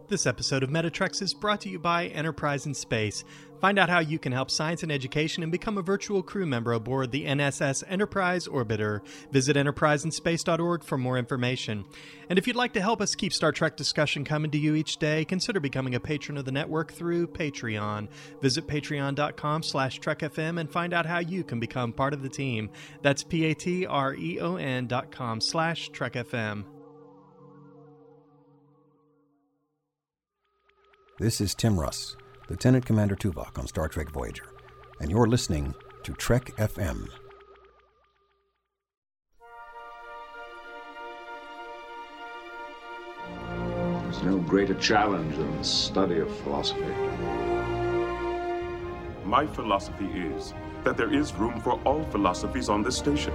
This episode of Metatreks is brought to you by Enterprise in Space. Find out how you can help science and education and become a virtual crew member aboard the NSS Enterprise Orbiter. Visit enterpriseinspace.org for more information. And if you'd like to help us keep Star Trek discussion coming to you each day, consider becoming a patron of the network through Patreon. Visit patreon.com/TrekFM and find out how you can become part of the team. That's patreon.com/TrekFM. This is Tim Russ, Lieutenant Commander Tuvok on Star Trek Voyager, and you're listening to Trek FM. There's no greater challenge than the study of philosophy. My philosophy is that there is room for all philosophies on this station.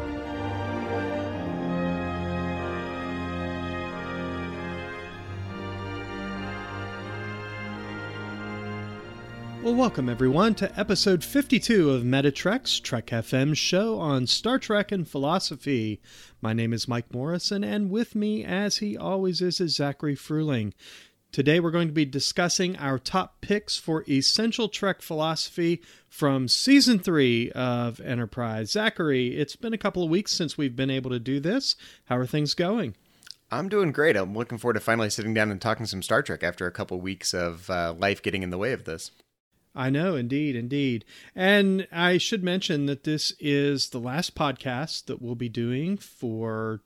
Well, welcome everyone to episode 52 of Metatreks, Trek FM's show on Star Trek and philosophy. My name is Mike Morrison, and with me, as he always is Zachary Fruhling. Today we're going to be discussing our top picks for essential Trek philosophy from Season 3 of Enterprise. Zachary, it's been a couple of weeks since we've been able to do this. How are things going? I'm doing great. I'm looking forward to finally sitting down and talking some Star Trek after a couple of weeks of life getting in the way of this. I know, indeed. And I should mention that this is the last podcast that we'll be doing for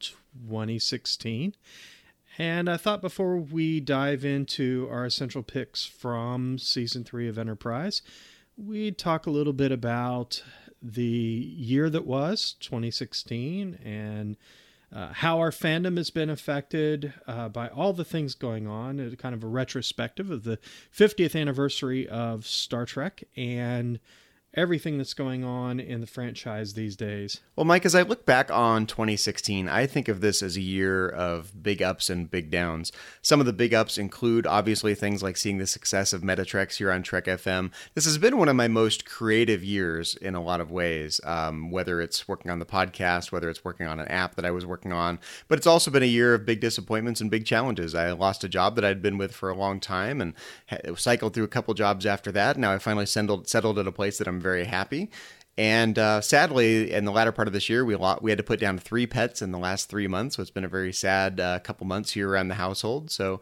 2016. And I thought before we dive into our essential picks from Season 3 of Enterprise, we'd talk a little bit about the year that was, 2016, and how our fandom has been affected by all the things going on, kind of a retrospective of the 50th anniversary of Star Trek and everything that's going on in the franchise these days. Well, Mike, as I look back on 2016, I think of this as a year of big ups and big downs. Some of the big ups include, obviously, things like seeing the success of Metatreks here on Trek FM. This has been one of my most creative years in a lot of ways, whether it's working on the podcast, whether it's working on an app that I was working on. But it's also been a year of big disappointments and big challenges. I lost a job that I'd been with for a long time and cycled through a couple jobs after that. Now I finally settled at a place that I'm very happy. And sadly, in the latter part of this year, we had to put down 3 pets in the last 3 months. So it's been a very sad couple months here around the household. So,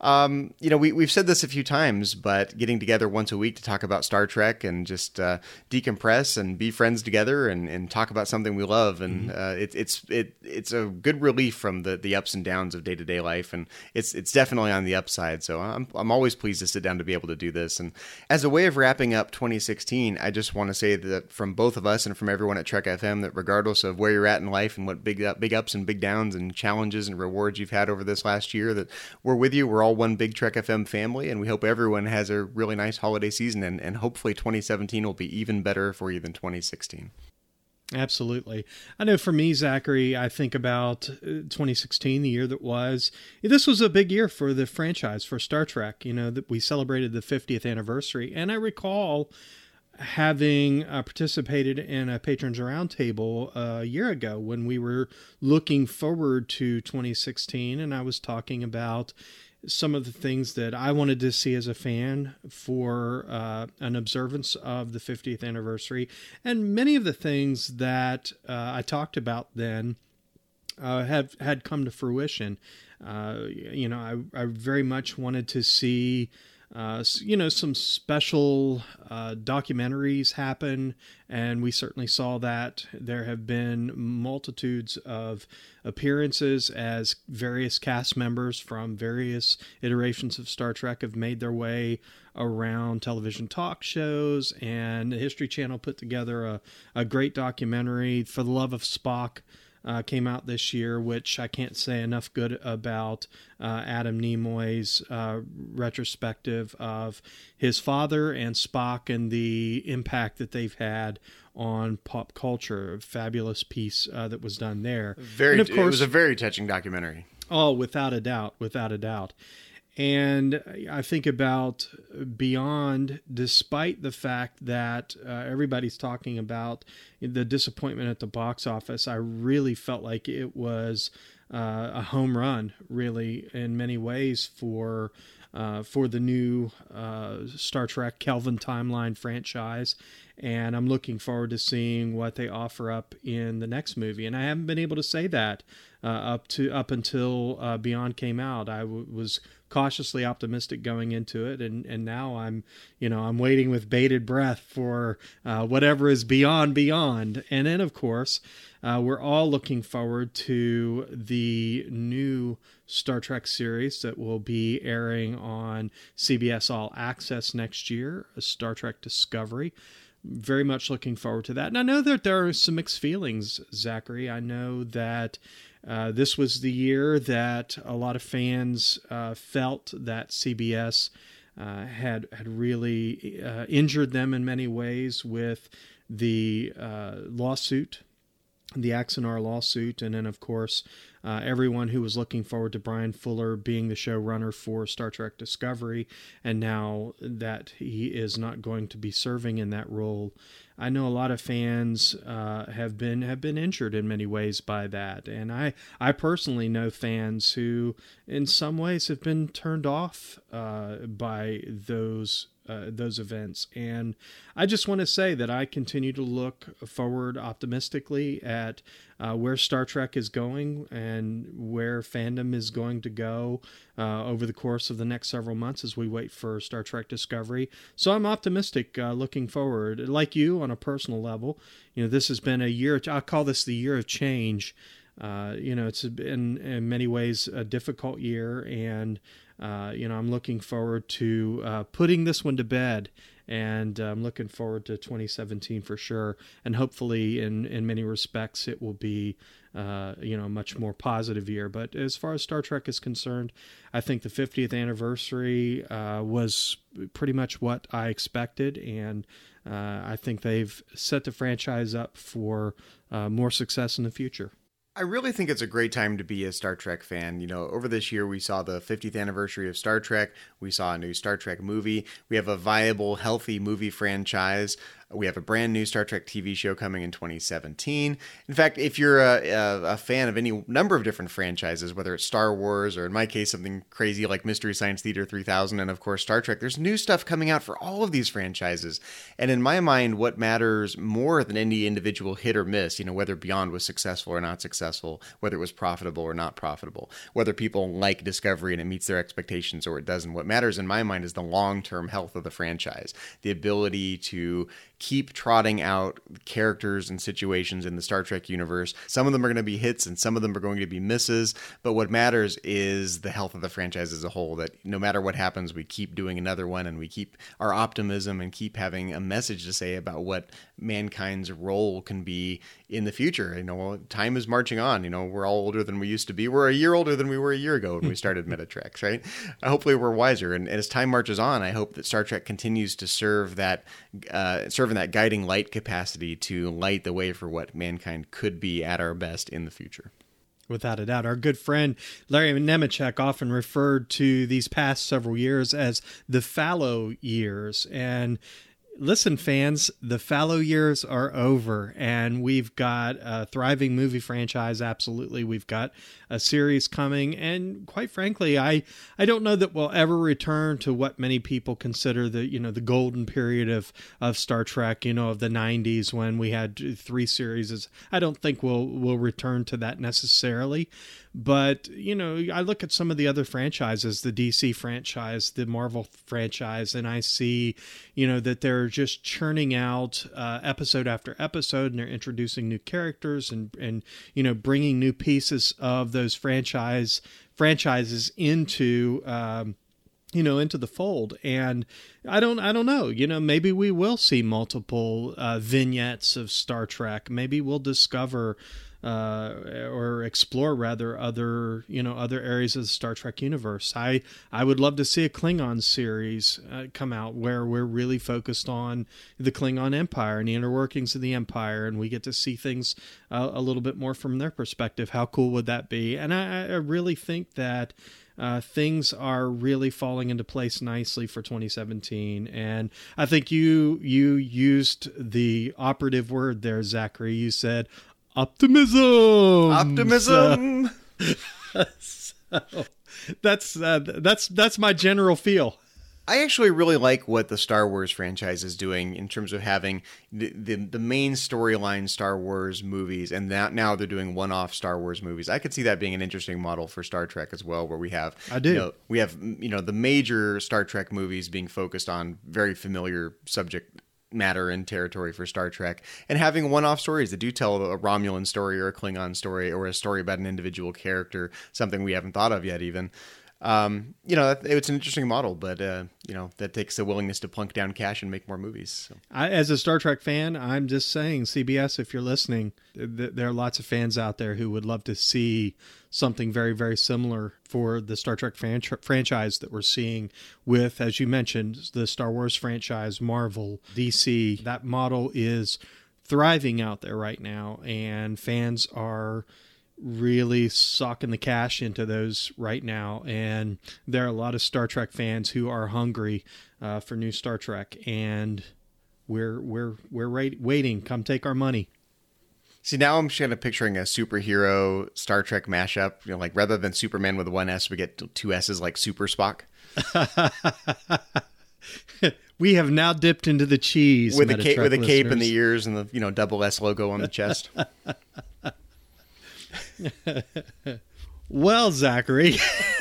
we've said this a few times, but getting together once a week to talk about Star Trek and just decompress and be friends together and talk about something we love. And it's a good relief from the ups and downs of day-to-day life. And it's definitely on the upside. So I'm always pleased to sit down to be able to do this. And as a way of wrapping up 2016, I just want to say that from both of us and from everyone at Trek FM, that regardless of where you're at in life and what big ups and big downs and challenges and rewards you've had over this last year, that we're with you. We're all one big Trek FM family, and we hope everyone has a really nice holiday season, and hopefully 2017 will be even better for you than 2016. Absolutely. I know for me, Zachary, I think about 2016, the year that was. This was a big year for the franchise, for Star Trek. You know, that we celebrated the 50th anniversary, and I recall having participated in a Patrons Roundtable a year ago when we were looking forward to 2016, and I was talking about some of the things that I wanted to see as a fan for an observance of the 50th anniversary. And many of the things that I talked about then had come to fruition. I very much wanted to see some special documentaries happen, and we certainly saw that. There have been multitudes of appearances as various cast members from various iterations of Star Trek have made their way around television talk shows, and the History Channel put together a great documentary, For the Love of Spock, came out this year, which I can't say enough good about Adam Nimoy's retrospective of his father and Spock and the impact that they've had on pop culture. A fabulous piece that was done there. It was a very touching documentary. Oh, without a doubt. And I think about Beyond, despite the fact that everybody's talking about the disappointment at the box office, I really felt like it was a home run, really, in many ways for for the new Star Trek Kelvin Timeline franchise. And I'm looking forward to seeing what they offer up in the next movie. And I haven't been able to say that up until Beyond came out. I was cautiously optimistic going into it, and now I'm waiting with bated breath for whatever is beyond. And then, of course, we're all looking forward to the new Star Trek series that will be airing on CBS All Access next year, Star Trek Discovery. Very much looking forward to that. And I know that there are some mixed feelings, Zachary. I know that this was the year that a lot of fans felt that CBS had really injured them in many ways with the lawsuit, the Axanar lawsuit, and then, of course, everyone who was looking forward to Brian Fuller being the showrunner for Star Trek Discovery, and now that he is not going to be serving in that role. I know a lot of fans have been injured in many ways by that, and I personally know fans who, in some ways, have been turned off by those events. And I just want to say that I continue to look forward optimistically at where Star Trek is going and where fandom is going to go over the course of the next several months as we wait for Star Trek Discovery. So I'm optimistic looking forward. Like you, on a personal level, this has been a year. I call this the year of change. It's been in many ways a difficult year, and I'm looking forward to putting this one to bed, and I'm looking forward to 2017 for sure. And hopefully, in many respects, it will be a much more positive year. But as far as Star Trek is concerned, I think the 50th anniversary was pretty much what I expected, and I think they've set the franchise up for more success in the future. I really think it's a great time to be a Star Trek fan. Over this year, we saw the 50th anniversary of Star Trek. We saw a new Star Trek movie. We have a viable, healthy movie franchise. We have a brand new Star Trek TV show coming in 2017. In fact, if you're a fan of any number of different franchises, whether it's Star Wars or, in my case, something crazy like Mystery Science Theater 3000 and, of course, Star Trek, there's new stuff coming out for all of these franchises. And in my mind, what matters more than any individual hit or miss, whether Beyond was successful or not successful, whether it was profitable or not profitable, whether people like Discovery and it meets their expectations or it doesn't. What matters in my mind is the long-term health of the franchise, the ability to keep trotting out characters and situations in the Star Trek universe. Some of them are going to be hits and some of them are going to be misses, but what matters is the health of the franchise as a whole, that no matter what happens, we keep doing another one and we keep our optimism and keep having a message to say about what mankind's role can be in the future. Time is marching on. We're all older than we used to be. We're a year older than we were a year ago when we started Metatrex, right? Hopefully we're wiser. And as time marches on, I hope that Star Trek continues to serve that guiding light capacity to light the way for what mankind could be at our best in the future. Without a doubt. Our good friend Larry Nemechek often referred to these past several years as the fallow years. And listen, fans, the fallow years are over, and we've got a thriving movie franchise. Absolutely. We've got a series coming, and quite frankly, I don't know that we'll ever return to what many people consider the golden period of Star Trek, of the 90s when we had 3 series. I don't think we'll return to that necessarily. But, I look at some of the other franchises, the DC franchise, the Marvel franchise, and I see, that they're just churning out episode after episode, and they're introducing new characters and bringing new pieces of those franchises into into the fold. And I don't know, maybe we will see multiple vignettes of Star Trek. Maybe we'll discover or explore rather other areas of the Star Trek universe. I would love to see a Klingon series come out where we're really focused on the Klingon Empire and the inner workings of the Empire, and we get to see things a little bit more from their perspective. How cool would that be? And I really think that things are really falling into place nicely for 2017. And I think you used the operative word there, Zachary. You said optimism. So that's my general feel. I actually really like what the Star Wars franchise is doing in terms of having the main storyline Star Wars movies, and now they're doing one-off Star Wars movies. I could see that being an interesting model for Star Trek as well, where we have the major Star Trek movies being focused on very familiar subject matter and territory for Star Trek, and having one-off stories that do tell a Romulan story or a Klingon story or a story about an individual character, something we haven't thought of yet even. It's an interesting model, but that takes a willingness to plunk down cash and make more movies. So. As a Star Trek fan, I'm just saying, CBS, if you're listening, there are lots of fans out there who would love to see something very, very similar for the Star Trek franchise that we're seeing with, as you mentioned, the Star Wars franchise, Marvel, DC. That model is thriving out there right now, and fans are really socking the cash into those right now, and there are a lot of Star Trek fans who are hungry for new Star Trek, and we're waiting. Come take our money. See, now I'm just kind of picturing a superhero Star Trek mashup. Like rather than Superman with one S, we get two S's like Super Spock. We have now dipped into the cheese with a cape in the ears and the double S logo on the chest. Well, Zachary,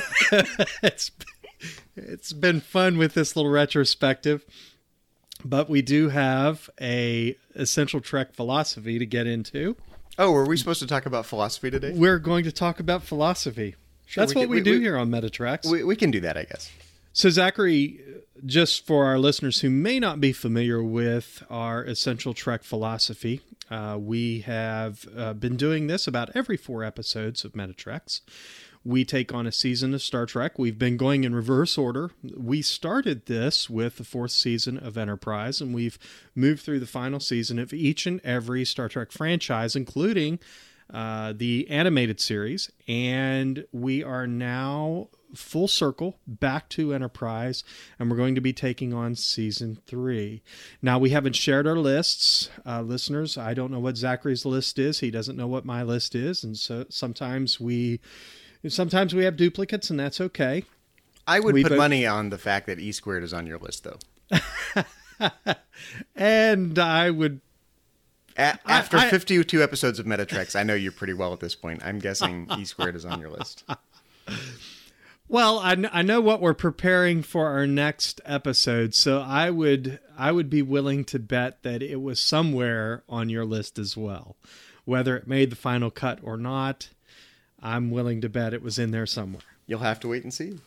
it's been fun with this little retrospective, but we do have a Essential Trek philosophy to get into. Oh, were we supposed to talk about philosophy today? We're going to talk about philosophy. Sure, that's what we do here on Metatreks. We can do that, I guess. So, Zachary, just for our listeners who may not be familiar with our Essential Trek philosophy, we have been doing this about every 4 episodes of Metatreks. We take on a season of Star Trek. We've been going in reverse order. We started this with the 4th season of Enterprise, and we've moved through the final season of each and every Star Trek franchise, including the animated series. And we are now full circle back to Enterprise, and we're going to be taking on season 3. Now, we haven't shared our lists. Listeners, I don't know what Zachary's list is. He doesn't know what my list is, and so sometimes we have duplicates, and that's okay. I would put money on the fact that E Squared is on your list, though. And I would... After 52 episodes of Metatreks, I know you pretty well at this point. I'm guessing E Squared is on your list. Well, I know what we're preparing for our next episode, so I would be willing to bet that it was somewhere on your list as well. Whether it made the final cut or not, I'm willing to bet it was in there somewhere. You'll have to wait and see.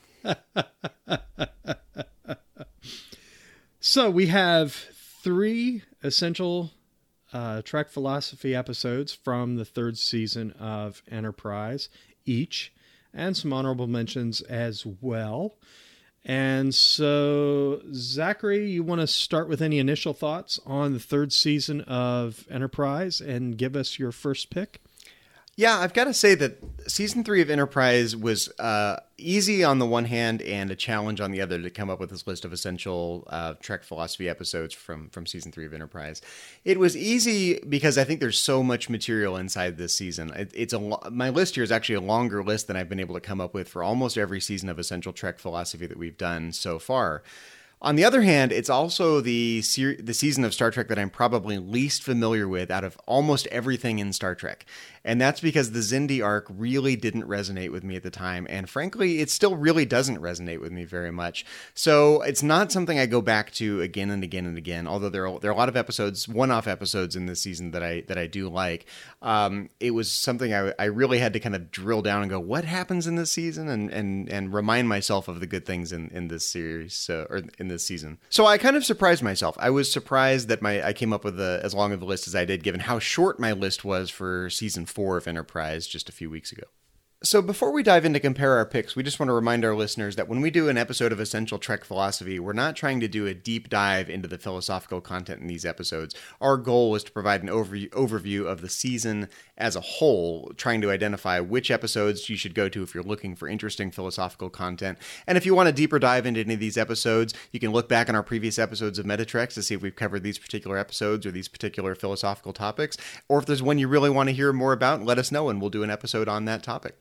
So we have 3 essential Trek philosophy episodes from the 3rd season of Enterprise each, and some honorable mentions as well. And so, Zachary, you want to start with any initial thoughts on the 3rd season of Enterprise and give us your first pick? Yeah, I've got to say that season 3 of Enterprise was easy on the one hand and a challenge on the other to come up with this list of essential Trek philosophy episodes from season 3 of Enterprise. It was easy because I think there's so much material inside this season. My list here is actually a longer list than I've been able to come up with for almost every season of essential Trek philosophy that we've done so far. On the other hand, it's also the season of Star Trek that I'm probably least familiar with out of almost everything in Star Trek. And that's because the Xindi arc really didn't resonate with me at the time. And frankly, it still really doesn't resonate with me very much. So it's not something I go back to again and again and again, although there are a lot of episodes, one-off episodes in this season that I do like. It was something I really had to kind of drill down and go, what happens in this season? And remind myself of the good things in this series, or in this season. So I kind of surprised myself. I was surprised that I came up with as long of a list as I did, given how short my list was for season 4 of Enterprise just a few weeks ago. So before we dive in to compare our picks, we just want to remind our listeners that when we do an episode of Essential Trek Philosophy, we're not trying to do a deep dive into the philosophical content in these episodes. Our goal is to provide an overview of the season as a whole, trying to identify which episodes you should go to if you're looking for interesting philosophical content. And if you want a deeper dive into any of these episodes, you can look back on our previous episodes of Metatreks to see if we've covered these particular episodes or these particular philosophical topics. Or if there's one you really want to hear more about, let us know and we'll do an episode on that topic.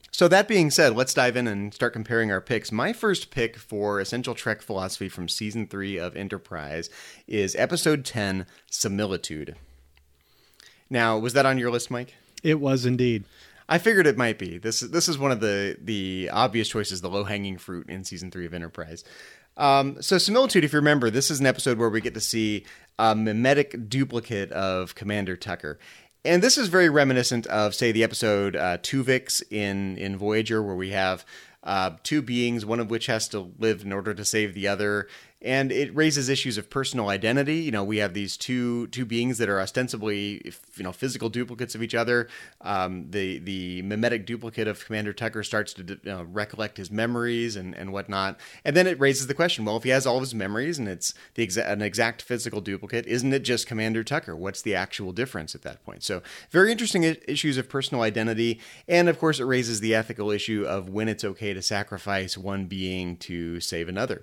So that being said, let's dive in and start comparing our picks. My first pick for Essential Trek Philosophy from Season 3 of Enterprise is Episode 10, Similitude. Now, was that on your list, Mike? It was indeed. I figured it might be. This is one of the obvious choices, the low-hanging fruit in Season 3 of Enterprise. So Similitude, if you remember, this is an episode where we get to see a mimetic duplicate of Commander Tucker. And this is very reminiscent of, say, the episode Tuvix in Voyager, where we have two beings, one of which has to live in order to save the other. And it raises issues of personal identity. You know, we have these two beings that are ostensibly, physical duplicates of each other. The mimetic duplicate of Commander Tucker starts to recollect his memories and whatnot. And then it raises the question, well, if he has all of his memories and it's an exact physical duplicate, isn't it just Commander Tucker? What's the actual difference at that point? So very interesting issues of personal identity. And of course, it raises the ethical issue of when it's okay to sacrifice one being to save another.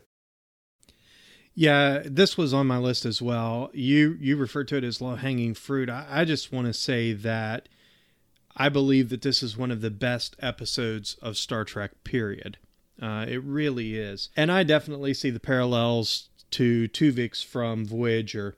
Yeah, this was on my list as well. You referred to it as low-hanging fruit. I just want to say that I believe that this is one of the best episodes of Star Trek, period. It really is. And I definitely see the parallels to Tuvix from Voyager.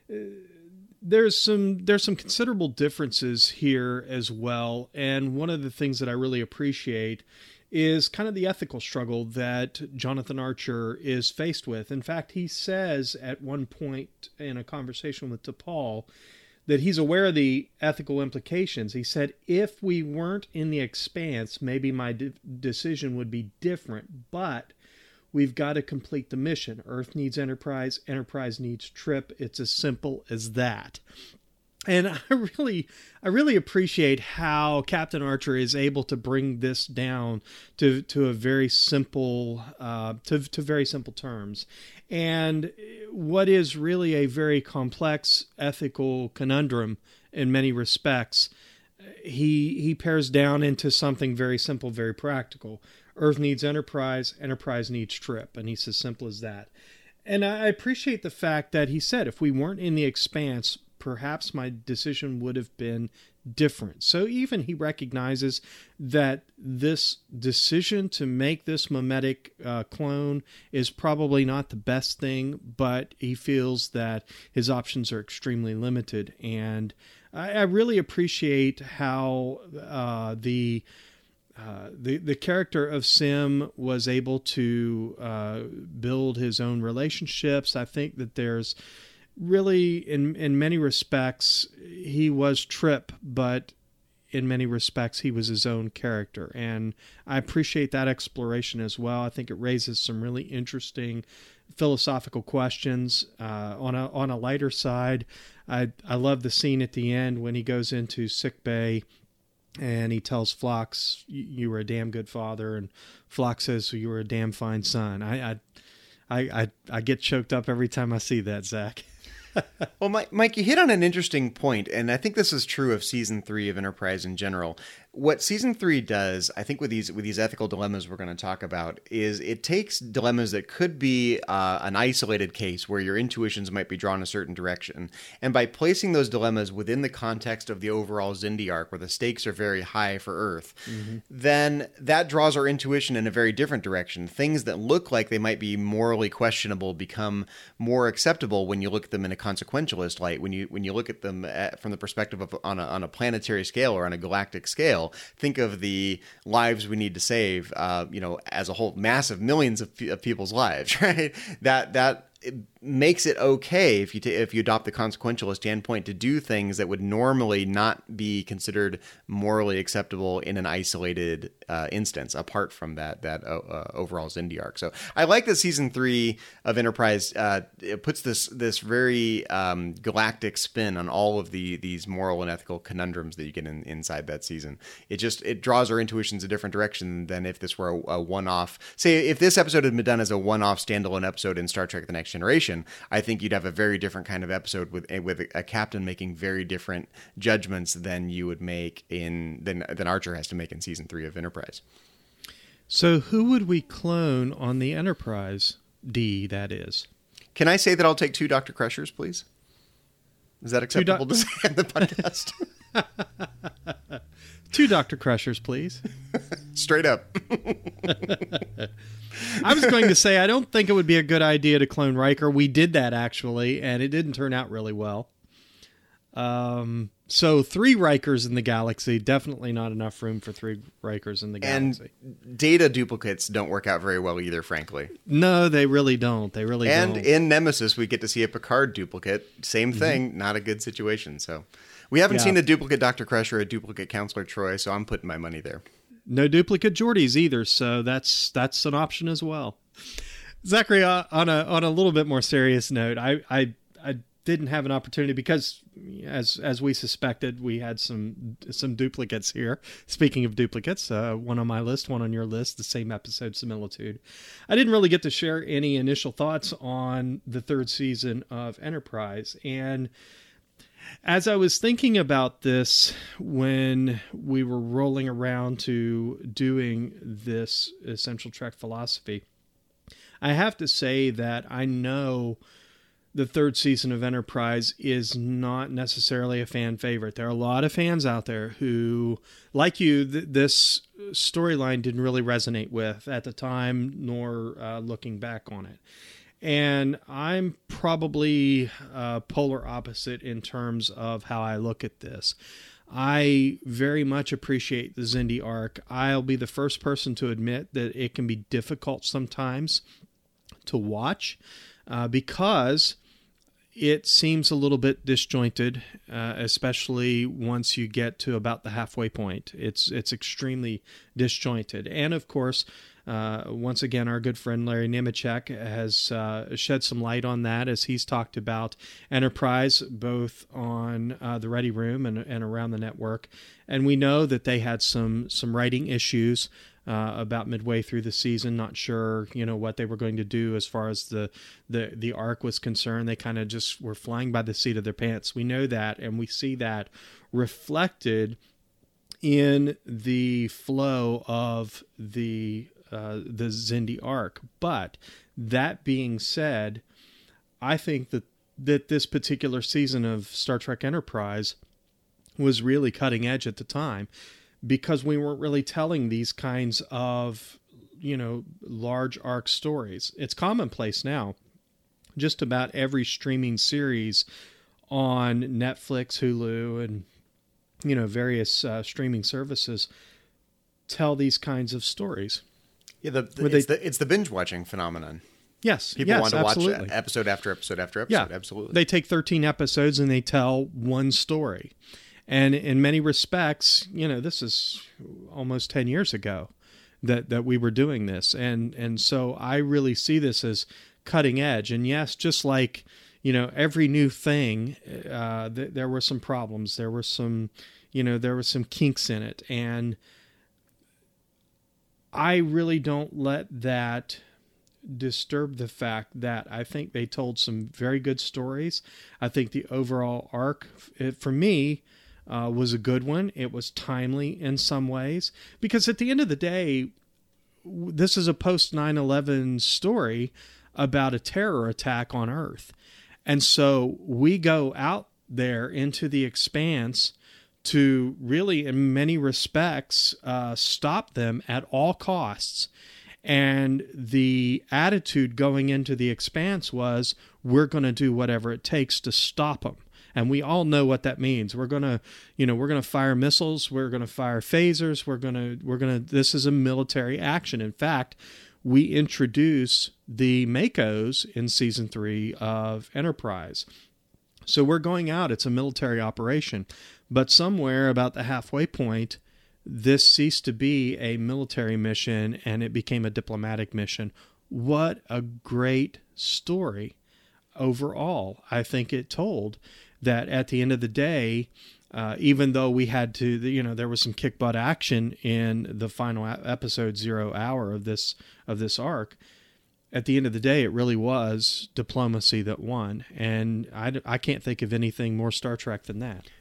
There's some considerable differences here as well. And one of the things that I really appreciate is kind of the ethical struggle that Jonathan Archer is faced with. In fact, he says at one point in a conversation with T'Pol that he's aware of the ethical implications. He said, if we weren't in the Expanse, maybe my decision would be different, but we've got to complete the mission. Earth needs Enterprise, Enterprise needs Trip. It's as simple as that. And I really appreciate how Captain Archer is able to bring this down to a very simple to very simple terms. And what is really a very complex ethical conundrum in many respects, he pares down into something very simple, very practical. Earth needs Enterprise, Enterprise needs Trip, and he's as simple as that. And I appreciate the fact that he said, if we weren't in the Expanse, perhaps my decision would have been different. So even he recognizes that this decision to make this mimetic clone is probably not the best thing, but he feels that his options are extremely limited. And I really appreciate how the character of Sim was able to build his own relationships. I think that there's really, in many respects, he was Trip, but in many respects, he was his own character. And I appreciate that exploration as well. I think it raises some really interesting philosophical questions. On a lighter side, I love the scene at the end when he goes into sickbay and he tells Phlox, you were a damn good father. And Phlox says, you were a damn fine son. I get choked up every time I see that, Zach. Well, Mike, you hit on an interesting point, and I think this is true of Season 3 of Enterprise in general. What Season 3 does, I think with these ethical dilemmas we're going to talk about, is it takes dilemmas that could be an isolated case where your intuitions might be drawn a certain direction, and by placing those dilemmas within the context of the overall Xindi arc, where the stakes are very high for Earth, then that draws our intuition in a very different direction. Things that look like they might be morally questionable become more acceptable when you look at them in a consequentialist light. When you look at them from the perspective of on a planetary scale or on a galactic scale, think of the lives we need to save, as a whole, massive millions of people's lives, right? That it makes it okay if you adopt the consequentialist standpoint to do things that would normally not be considered morally acceptable in an isolated instance, apart from that overall Xindi arc. So I like that Season 3 of Enterprise it puts this very galactic spin on all of these moral and ethical conundrums that you get inside that season. It draws our intuitions a different direction than if this were a one-off. Say if this episode had been done as a one-off standalone episode in Star Trek: The Next Generation, I think you'd have a very different kind of episode with a captain making very different judgments than you would make than Archer has to make in Season 3 of Enterprise. So who would we clone on the Enterprise D, that is? Can I say that I'll take 2 Dr. Crushers, please? Is that acceptable to say on the podcast? 2 Dr. Crushers, please. Straight up. I was going to say, I don't think it would be a good idea to clone Riker. We did that, actually, and it didn't turn out really well. So 3 Rikers in the galaxy, definitely not enough room for 3 Rikers in the galaxy. And data duplicates don't work out very well either, frankly. No, they really don't. They really don't. And in Nemesis, we get to see a Picard duplicate. Same thing, not a good situation. So we haven't seen a duplicate Dr. Crusher, a duplicate Counselor Troy, so I'm putting my money there. No duplicate Geordies either, so that's an option as well. Zachary, on a little bit more serious note, I didn't have an opportunity because, as we suspected, we had some duplicates here. Speaking of duplicates, one on my list, one on your list, the same episode similitude. I didn't really get to share any initial thoughts on the 3rd season of Enterprise, and as I was thinking about this when we were rolling around to doing this Essential Trek philosophy, I have to say that I know the 3rd season of Enterprise is not necessarily a fan favorite. There are a lot of fans out there who, like you, this storyline didn't really resonate with at the time, nor looking back on it. And I'm probably polar opposite in terms of how I look at this. I very much appreciate the Xindi arc. I'll be the first person to admit that it can be difficult sometimes to watch because it seems a little bit disjointed, especially once you get to about the halfway point. It's extremely disjointed. And of course, once again, our good friend Larry Nemechek has shed some light on that as he's talked about Enterprise, both on the Ready Room and around the network. And we know that they had some writing issues about midway through the season, not sure, what they were going to do as far as the arc was concerned. They kind of just were flying by the seat of their pants. We know that, and we see that reflected in the flow of the Xindi arc. But that being said, I think that this particular season of Star Trek Enterprise was really cutting edge at the time, because we weren't really telling these kinds of, large arc stories. It's commonplace now. Just about every streaming series on Netflix, Hulu, and, various streaming services tell these kinds of stories. Yeah, it's the binge watching phenomenon. Yes, people want to absolutely. watch episode after episode after episode. Yeah, absolutely. They take 13 episodes and they tell one story. And in many respects, this is almost 10 years ago that we were doing this. And so I really see this as cutting edge. And yes, just like, every new thing, there were some problems. There were some kinks in it. And I really don't let that disturb the fact that I think they told some very good stories. I think the overall arc, for me, was a good one. It was timely in some ways, because at the end of the day, this is a post 9/11 story about a terror attack on Earth. And so we go out there into the expanse to really, in many respects, stop them at all costs. And the attitude going into the expanse was, we're going to do whatever it takes to stop them. And we all know what that means. We're going to fire missiles. We're going to fire phasers. This is a military action. In fact, we introduce the Makos in season 3 of Enterprise. So we're going out. It's a military operation. But somewhere about the halfway point, this ceased to be a military mission and it became a diplomatic mission. What a great story overall. I think it told that at the end of the day, even though we had to, there was some kick butt action in the final episode 0 hour of this arc. At the end of the day, it really was diplomacy that won. And I can't think of anything more Star Trek than that.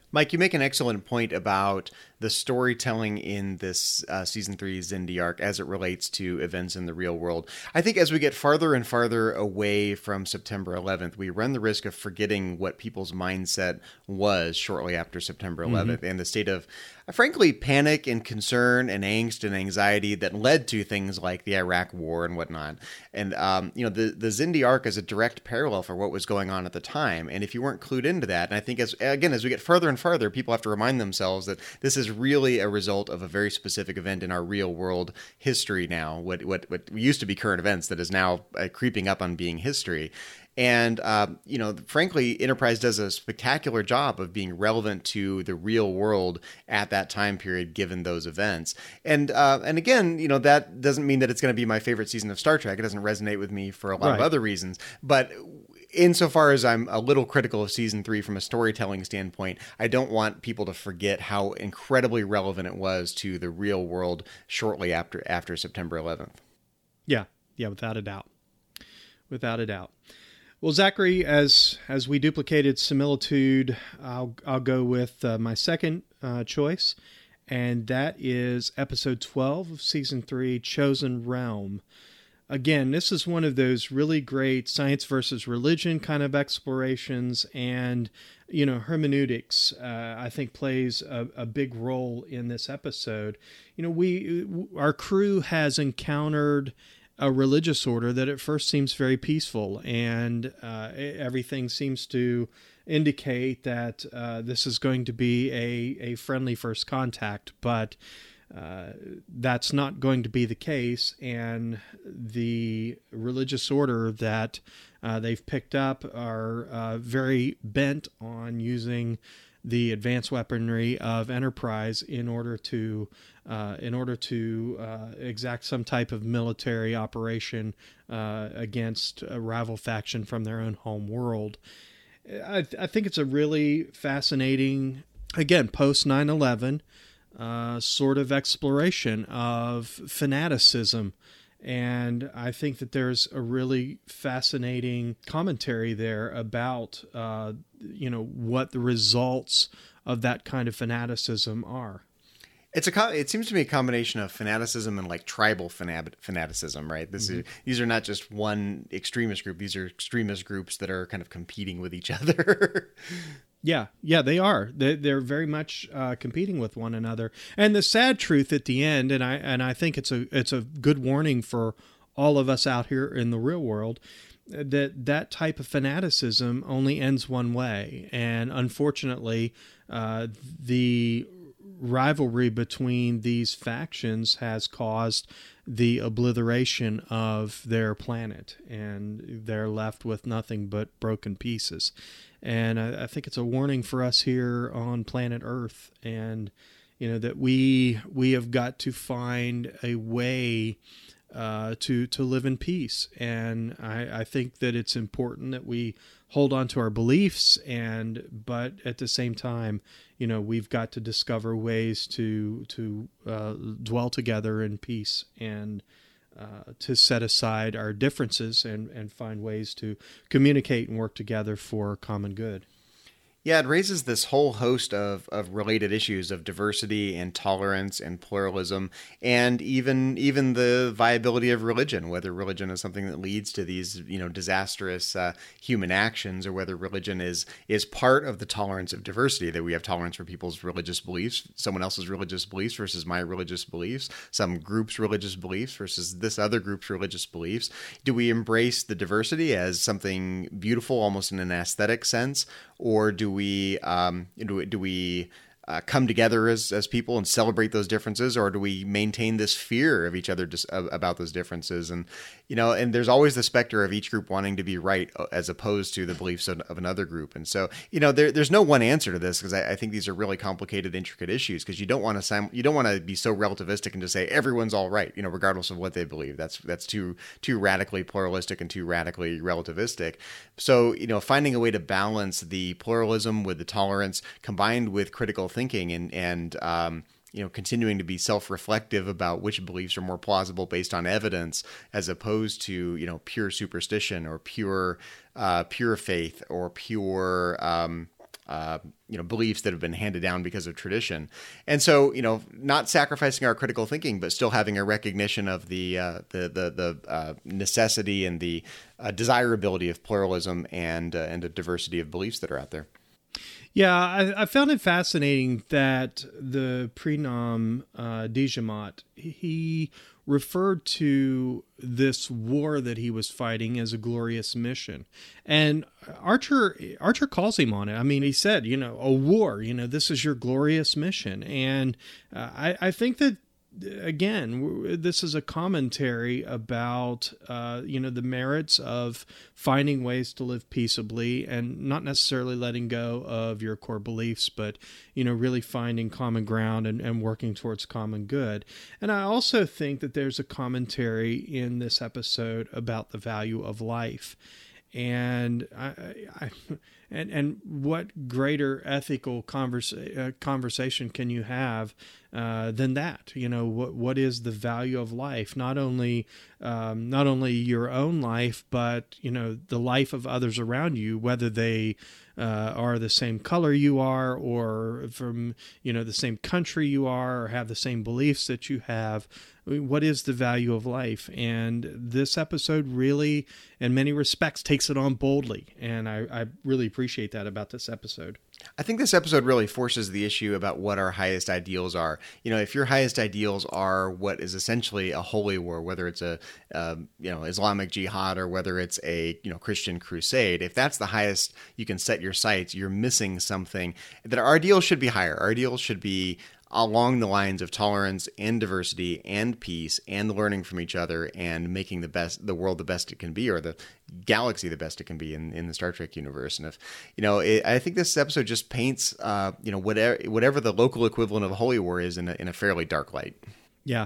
Mike, you make an excellent point about the storytelling in this season 3 Xindi arc as it relates to events in the real world. I think as we get farther and farther away from September 11th, we run the risk of forgetting what people's mindset was shortly after September 11th and the state of, frankly, panic and concern and angst and anxiety that led to things like the Iraq War and whatnot. And, the Xindi arc is a direct parallel for what was going on at the time. And if you weren't clued into that, and I think as we get further and further, people have to remind themselves that this is really a result of a very specific event in our real world history now, what used to be current events that is now creeping up on being history. And, frankly, Enterprise does a spectacular job of being relevant to the real world at that time period, given those events. And again, that doesn't mean that it's going to be my favorite season of Star Trek. It doesn't resonate with me for a lot of other reasons. But insofar as I'm a little critical of season 3 from a storytelling standpoint, I don't want people to forget how incredibly relevant it was to the real world shortly after September 11th. Yeah, without a doubt. Without a doubt. Well, Zachary, as we duplicated similitude, I'll go with my second choice, and that is episode 12 of season 3, Chosen Realm. Again, this is one of those really great science versus religion kind of explorations, and hermeneutics I think plays a big role in this episode. Our crew has encountered a religious order that at first seems very peaceful, and everything seems to indicate that this is going to be a friendly first contact, but that's not going to be the case, and the religious order that they've picked up are very bent on using the advanced weaponry of Enterprise in order to exact some type of military operation against a rival faction from their own home world. I think it's a really fascinating, again, post 9/11 sort of exploration of fanaticism. And I think that there's a really fascinating commentary there about, what the results of that kind of fanaticism are. It seems to be a combination of fanaticism and like tribal fanaticism, right? These are not just one extremist group. These are extremist groups that are kind of competing with each other. Yeah, they are. They're very much competing with one another. And the sad truth at the end, and I think it's a good warning for all of us out here in the real world, that type of fanaticism only ends one way. And unfortunately, the rivalry between these factions has caused the obliteration of their planet, and they're left with nothing but broken pieces. And I think it's a warning for us here on planet Earth, and that we have got to find a way to live in peace. And I think that it's important that we hold on to our beliefs, but at the same time, we've got to discover ways to dwell together in peace, and to set aside our differences and find ways to communicate and work together for common good. Yeah, it raises this whole host of related issues of diversity and tolerance and pluralism, and even the viability of religion, whether religion is something that leads to these disastrous human actions, or whether religion is part of the tolerance of diversity, that we have tolerance for people's religious beliefs, someone else's religious beliefs versus my religious beliefs, some group's religious beliefs versus this other group's religious beliefs. Do we embrace the diversity as something beautiful, almost in an aesthetic sense, or do we come together as people and celebrate those differences, or do we maintain this fear of each other about those differences? And and there's always the specter of each group wanting to be right as opposed to the beliefs of another group. And so there's no one answer to this, because I think these are really complicated, intricate issues, because you don't want to be so relativistic and just say everyone's all right, regardless of what they believe. That's too radically pluralistic and too radically relativistic. So finding a way to balance the pluralism with the tolerance, combined with critical thinking and continuing to be self-reflective about which beliefs are more plausible based on evidence, as opposed to pure superstition or pure faith or pure beliefs that have been handed down because of tradition. And so, not sacrificing our critical thinking, but still having a recognition of the necessity and the desirability of pluralism and a diversity of beliefs that are out there. Yeah, I found it fascinating that the Prenam Dijamat, he referred to this war that he was fighting as a glorious mission. And Archer calls him on it. I mean, he said, a war, this is your glorious mission. And I think that, again, this is a commentary about, the merits of finding ways to live peaceably and not necessarily letting go of your core beliefs, but, really finding common ground and working towards common good. And I also think that there's a commentary in this episode about the value of life. And and what greater ethical conversation can you have than that? What is the value of life? Not only your own life, but the life of others around you, whether they are the same color you are, or from the same country you are, or have the same beliefs that you have. What is the value of life? And this episode really, in many respects, takes it on boldly. And I really appreciate that about this episode. I think this episode really forces the issue about what our highest ideals are. If your highest ideals are what is essentially a holy war, whether it's a Islamic jihad or whether it's a Christian crusade, if that's the highest you can set your sights, you're missing something. That our ideals should be higher. Our ideals should be along the lines of tolerance and diversity and peace and learning from each other and making the world the best it can be, or the galaxy the best it can be in the Star Trek universe. And if I think this episode just paints whatever the local equivalent of a holy war is in a fairly dark light. Yeah.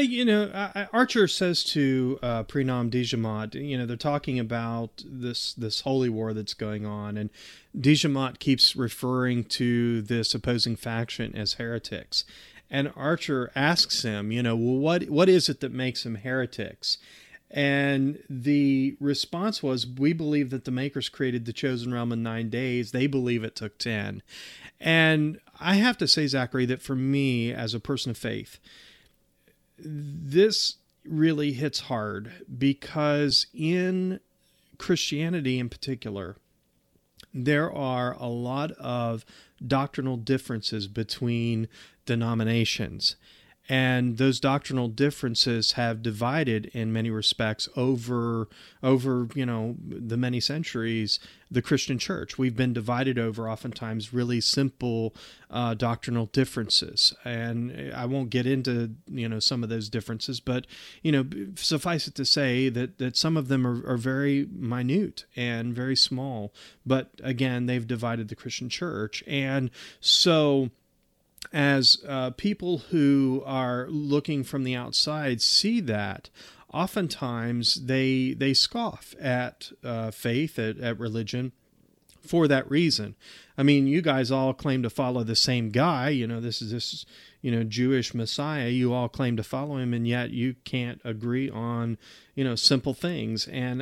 Archer says to Prenam Dijamat, they're talking about this holy war that's going on, and Dijamat keeps referring to this opposing faction as heretics. And Archer asks him, what is it that makes them heretics? And the response was, we believe that the makers created the chosen realm in 9 days. They believe it took 10. And I have to say, Zachary, that for me, as a person of faith, this really hits hard, because in Christianity in particular, there are a lot of doctrinal differences between denominations. And those doctrinal differences have divided in many respects over the many centuries, the Christian church. We've been divided over oftentimes really simple doctrinal differences. And I won't get into, some of those differences, but, suffice it to say that some of them are very minute and very small. But again, they've divided the Christian church. And so, as people who are looking from the outside see that, oftentimes they scoff at faith, at religion, for that reason. I mean, you guys all claim to follow the same guy. This is Jewish Messiah. You all claim to follow him, and yet you can't agree on simple things. And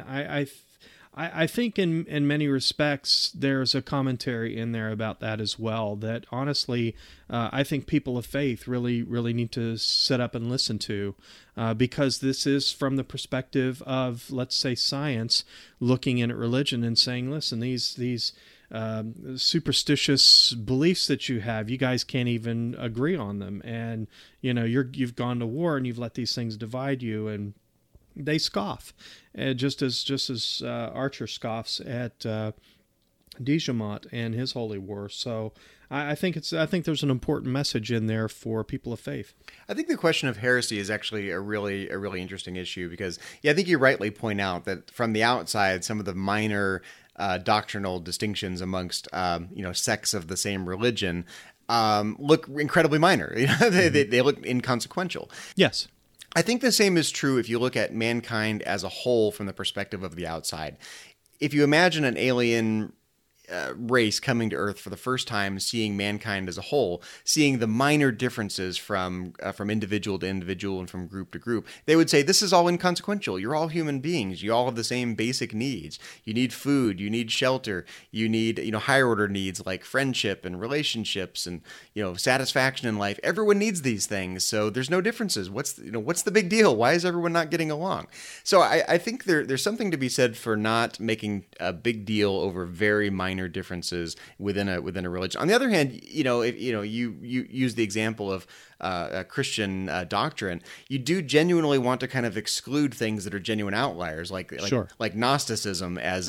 I think in many respects, there's a commentary in there about that as well, that honestly, I think people of faith really, really need to sit up and listen to, because this is from the perspective of, let's say, science, looking in at religion and saying, listen, these superstitious beliefs that you have, you guys can't even agree on them. And, you've gone to war and you've let these things divide you, and they scoff, just as Archer scoffs at Dijamat and his holy war. So I think there's an important message in there for people of faith. I think the question of heresy is actually a really interesting issue, because I think you rightly point out that from the outside, some of the minor doctrinal distinctions amongst sects of the same religion look incredibly minor. They look inconsequential. Yes. I think the same is true if you look at mankind as a whole from the perspective of the outside. If you imagine an alien race coming to Earth for the first time, seeing mankind as a whole, seeing the minor differences from individual to individual and from group to group, they would say this is all inconsequential. You're all human beings. You all have the same basic needs. You need food. You need shelter. You need higher order needs like friendship and relationships and satisfaction in life. Everyone needs these things, so there's no differences. What's the big deal? Why is everyone not getting along? So I think there's something to be said for not making a big deal over very minor differences within a religion. On the other hand, if you use the example of a Christian doctrine, you do genuinely want to kind of exclude things that are genuine outliers, like Gnosticism as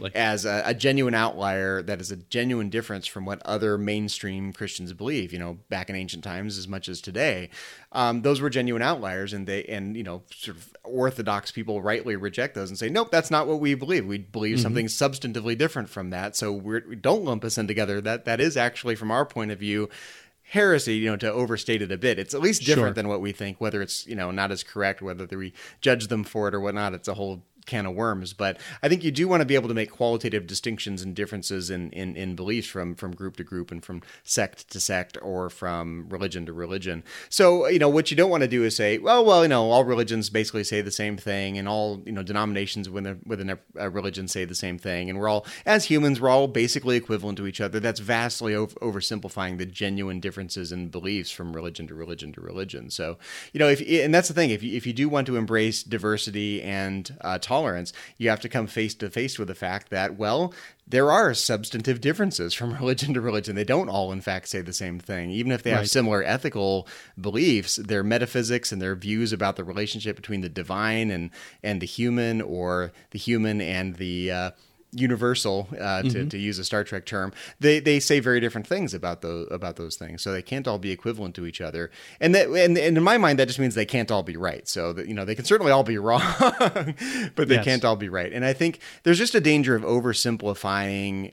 a genuine outlier that is a genuine difference from what other mainstream Christians believe. Back in ancient times as much as today, those were genuine outliers, and sort of Orthodox people rightly reject those and say, nope, that's not what we believe. We believe something substantively different from that. So we don't lump us in together. That is actually, from our point of view, heresy, to overstate it a bit. It's at least different than what we think, whether it's, not as correct, whether we judge them for it or whatnot. It's a whole can of worms. But I think you do want to be able to make qualitative distinctions and differences in beliefs from group to group and from sect to sect or from religion to religion. So, what you don't want to do is say, well, all religions basically say the same thing, and all, denominations within a religion say the same thing. And we're all, as humans, we're all basically equivalent to each other. That's vastly oversimplifying the genuine differences in beliefs from religion to religion to religion. So, and that's the thing, if you do want to embrace diversity and tolerance, you have to come face to face with the fact that, well, there are substantive differences from religion to religion. They don't all, in fact, say the same thing. Even if they have similar ethical beliefs, their metaphysics and their views about the relationship between the divine and the human, or the human and the universal, to use a Star Trek term, they say very different things about those things. So they can't all be equivalent to each other. And in my mind, that just means they can't all be right. So that, they can certainly all be wrong, but they can't all be right. And I think there's just a danger of oversimplifying,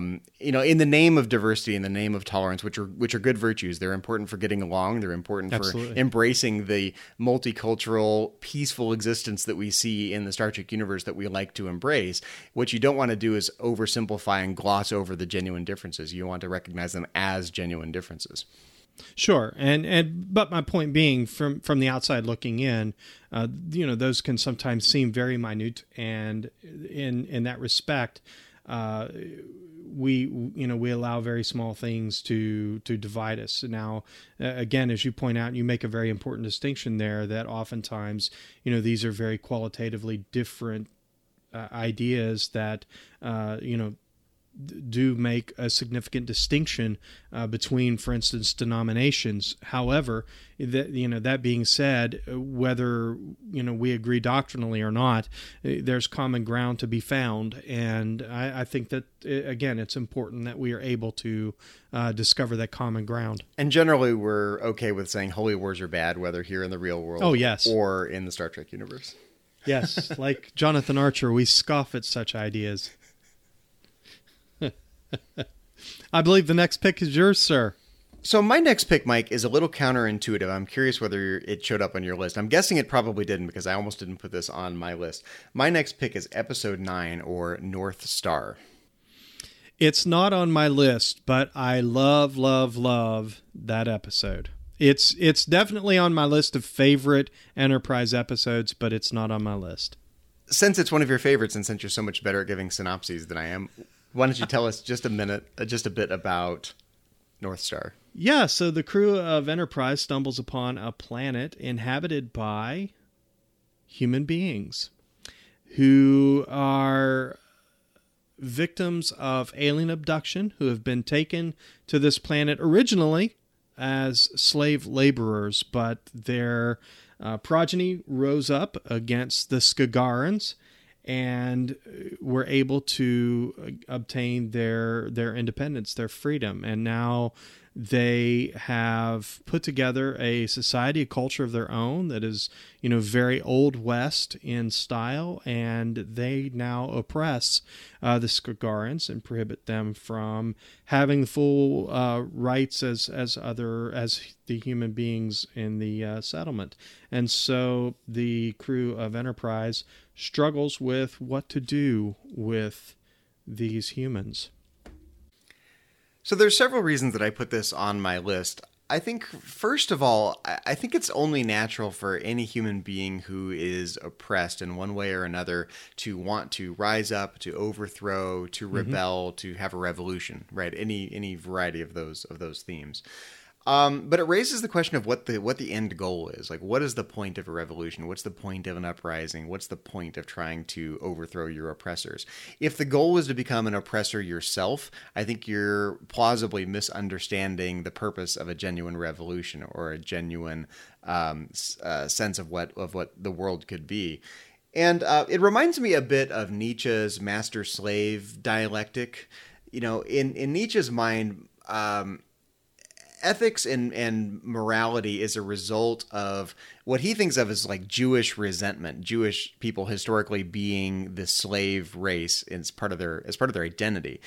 in the name of diversity, in the name of tolerance, which are good virtues. They're important for getting along. They're important for embracing the multicultural, peaceful existence that we see in the Star Trek universe that we like to embrace. What you don't want to do is oversimplify and gloss over the genuine differences. You want to recognize them as genuine differences. Sure, but my point being, from the outside looking in, those can sometimes seem very minute, and in that respect, we allow very small things to divide us. Now, again, as you point out, you make a very important distinction there that oftentimes, these are very qualitatively different ideas that do make a significant distinction between, for instance, denominations. However, that being said, whether we agree doctrinally or not, there's common ground to be found, and I think that again, it's important that we are able to discover that common ground. And generally, we're okay with saying holy wars are bad, whether here in the real world, or in the Star Trek universe. Yes, like Jonathan Archer, we scoff at such ideas. I believe the next pick is yours, sir. So my next pick, Mike, is a little counterintuitive. I'm curious whether it showed up on your list. I'm guessing it probably didn't, because I almost didn't put this on my list. My next pick is Episode 9, or North Star. It's not on my list, but I love that episode. It's definitely on my list of favorite Enterprise episodes, but it's not on my list. Since it's one of your favorites, and since you're so much better at giving synopses than I am, why don't you tell us just a bit about North Star? Yeah, so the crew of Enterprise stumbles upon a planet inhabited by human beings who are victims of alien abduction, who have been taken to this planet originally as slave laborers, but their progeny rose up against the Skagarans and were able to obtain their independence, their freedom. And now they have put together a society, a culture of their own that is, very Old West in style, and they now oppress the Skagarans and prohibit them from having the full rights as the human beings in the settlement. And so the crew of Enterprise struggles with what to do with these humans. So there's several reasons that I put this on my list. I think, first of all, I think it's only natural for any human being who is oppressed in one way or another to want to rise up, to overthrow, to rebel, to have a revolution, right? Any variety of those themes. But it raises the question of what the end goal is. Like, what is the point of a revolution? What's the point of an uprising? What's the point of trying to overthrow your oppressors? If the goal is to become an oppressor yourself, I think you're plausibly misunderstanding the purpose of a genuine revolution or a genuine sense of what the world could be. And it reminds me a bit of Nietzsche's master-slave dialectic. You know, in Nietzsche's mind, ethics and morality is a result of what he thinks of as like Jewish resentment. Jewish people historically being the slave race as part of their identity.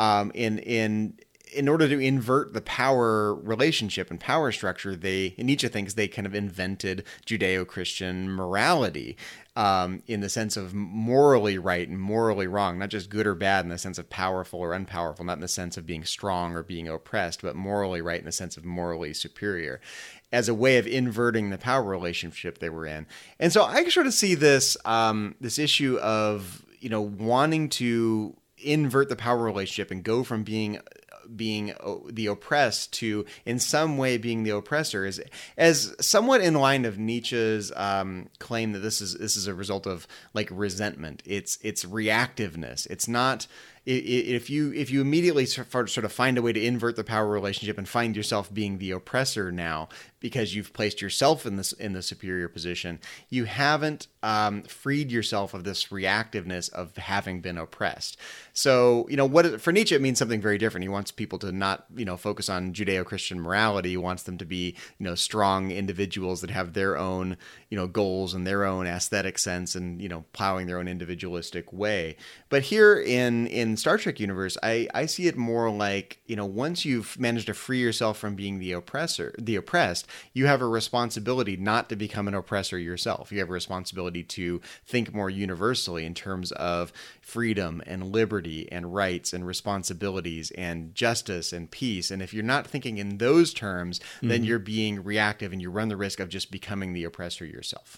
In order to invert the power relationship and power structure, Nietzsche thinks they kind of invented Judeo-Christian morality in the sense of morally right and morally wrong, not just good or bad in the sense of powerful or unpowerful, not in the sense of being strong or being oppressed, but morally right in the sense of morally superior, as a way of inverting the power relationship they were in. And so I sort of see this this issue of, you know, wanting to invert the power relationship and go from being the oppressed to in some way being the oppressor as somewhat in line of Nietzsche's claim that this is a result of like resentment. It's reactiveness. It's not. If you immediately sort of find a way to invert the power relationship and find yourself being the oppressor now because you've placed yourself in the superior position, you haven't freed yourself of this reactiveness of having been oppressed. So, you know, for Nietzsche, it means something very different. He wants people to not, you know, focus on Judeo-Christian morality. He wants them to be, you know, strong individuals that have their own, you know, goals and their own aesthetic sense and, you know, plowing their own individualistic way. But here in Star Trek universe, I see it more like, you know, once you've managed to free yourself from being the oppressed, you have a responsibility not to become an oppressor yourself. You have a responsibility to think more universally in terms of freedom and liberty and rights and responsibilities and justice and peace. And if you're not thinking in those terms, then you're being reactive and you run the risk of just becoming the oppressor yourself.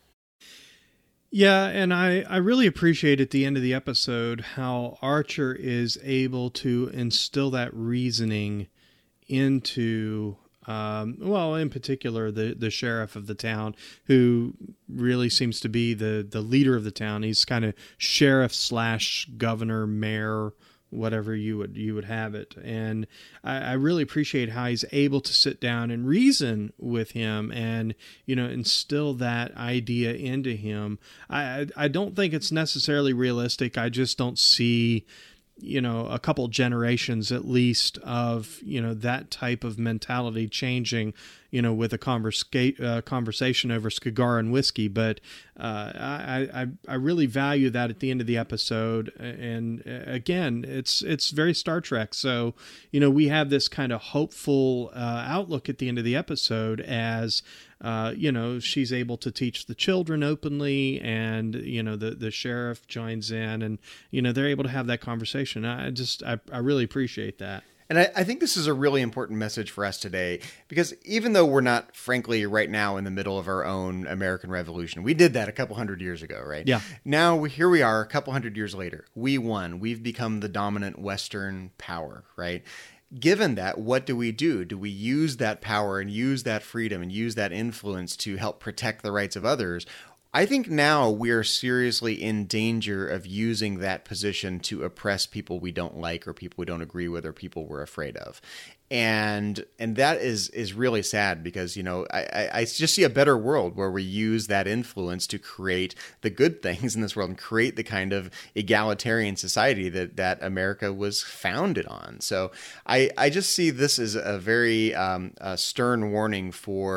Yeah, and I really appreciate at the end of the episode how Archer is able to instill that reasoning into, in particular, the sheriff of the town, who really seems to be the leader of the town. He's kind of sheriff / governor, mayor, whatever you would have it. And I really appreciate how he's able to sit down and reason with him and, you know, instill that idea into him. I don't think it's necessarily realistic. I just don't see, you know, a couple generations at least of, you know, that type of mentality changing, you know, with a conversation over cigar and whiskey. But I really value that at the end of the episode. And again, it's very Star Trek. So, you know, we have this kind of hopeful outlook at the end of the episode as, you know, she's able to teach the children openly, and, you know, the sheriff joins in, and, you know, they're able to have that conversation. I really appreciate that. And I think this is a really important message for us today, because even though we're not, frankly, right now in the middle of our own American Revolution, we did that a couple hundred years ago, right? Yeah. Now, here we are a couple hundred years later. We won. We've become the dominant Western power, right? Given that, what do we do? Do we use that power and use that freedom and use that influence to help protect the rights of others? I think now we are seriously in danger of using that position to oppress people we don't like or people we don't agree with or people we're afraid of. And that is really sad, because, you know, I just see a better world where we use that influence to create the good things in this world and create the kind of egalitarian society that America was founded on. So I just see this as a very stern warning for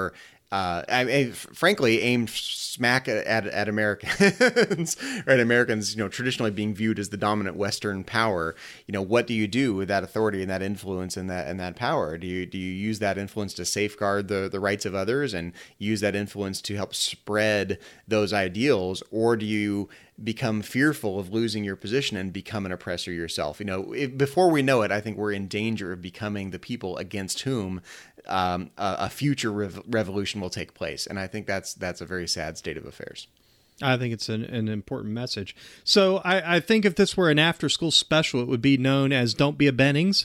frankly, aimed smack at Americans, right? Americans, traditionally being viewed as the dominant Western power. What do you do with that authority and that influence and that power? Do you use that influence to safeguard the rights of others and use that influence to help spread those ideals, or do you become fearful of losing your position and become an oppressor yourself? Before we know it, I think we're in danger of becoming the people against whom a future revolution will take place. And I think that's a very sad state of affairs. I think it's an important message. So I think if this were an after-school special, it would be known as Don't Be a Bennings.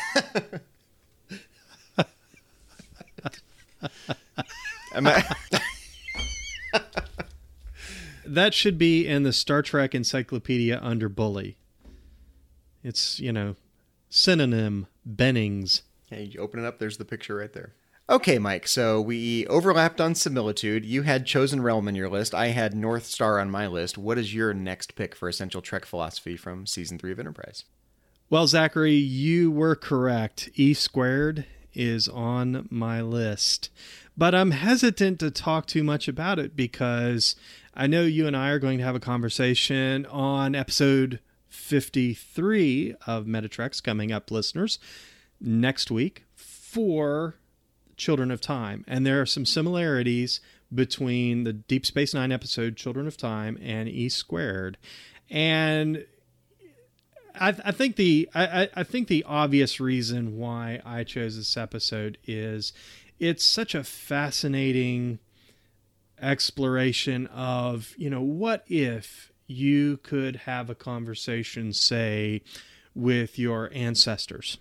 That should be in the Star Trek Encyclopedia under bully. It's, synonym Bennings. Yeah, you open it up, there's the picture right there. Okay, Mike, so we overlapped on similitude. You had Chosen Realm in your list. I had North Star on my list. What is your next pick for Essential Trek Philosophy from Season 3 of Enterprise? Well, Zachary, you were correct. E² is on my list. But I'm hesitant to talk too much about it because I know you and I are going to have a conversation on episode 53 of Metatrex coming up, listeners, next week for Children of Time. And there are some similarities between the Deep Space Nine episode Children of Time and E². And I think the obvious reason why I chose this episode is it's such a fascinating exploration of, what if you could have a conversation, say, with your ancestors,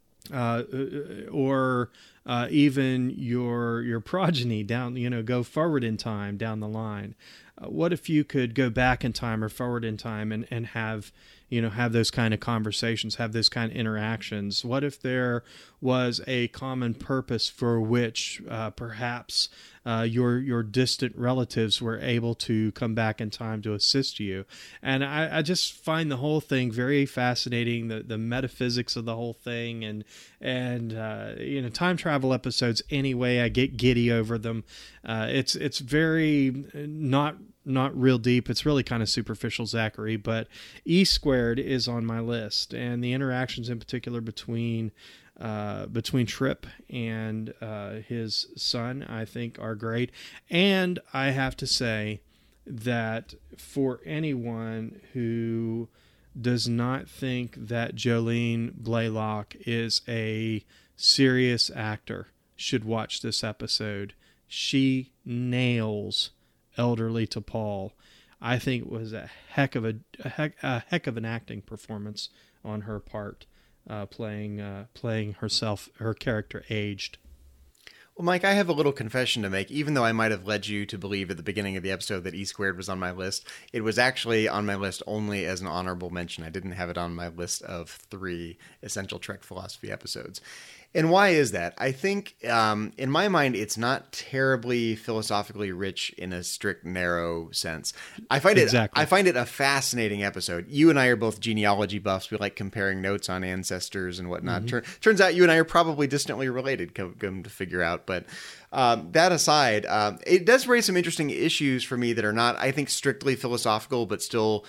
or even your progeny down, go forward in time down the line. What if you could go back in time or forward in time and have those kind of conversations, have those kind of interactions? What if there was a common purpose for which perhaps your distant relatives were able to come back in time to assist you? And I just find the whole thing very fascinating, the metaphysics of the whole thing, and time travel episodes anyway, I get giddy over them. It's very not real deep. It's really kind of superficial, Zachary, but E² is on my list, and the interactions in particular between Trip and his son, I think, are great. And I have to say that for anyone who does not think that Jolene Blalock is a serious actor should watch this episode. She nails Elderly T'Pol. I think it was a heck of an acting performance on her part, playing herself, her character aged. Well, Mike, I have a little confession to make. Even though I might have led you to believe at the beginning of the episode that E² was on my list, it was actually on my list only as an honorable mention. I didn't have it on my list of 3 Essential Trek Philosophy episodes. And why is that? I think, in my mind, it's not terribly philosophically rich in a strict, narrow sense. I find it a fascinating episode. You and I are both genealogy buffs. We like comparing notes on ancestors and whatnot. Mm-hmm. Turns out you and I are probably distantly related, come to figure out. But that aside, it does raise some interesting issues for me that are not, I think, strictly philosophical, but still,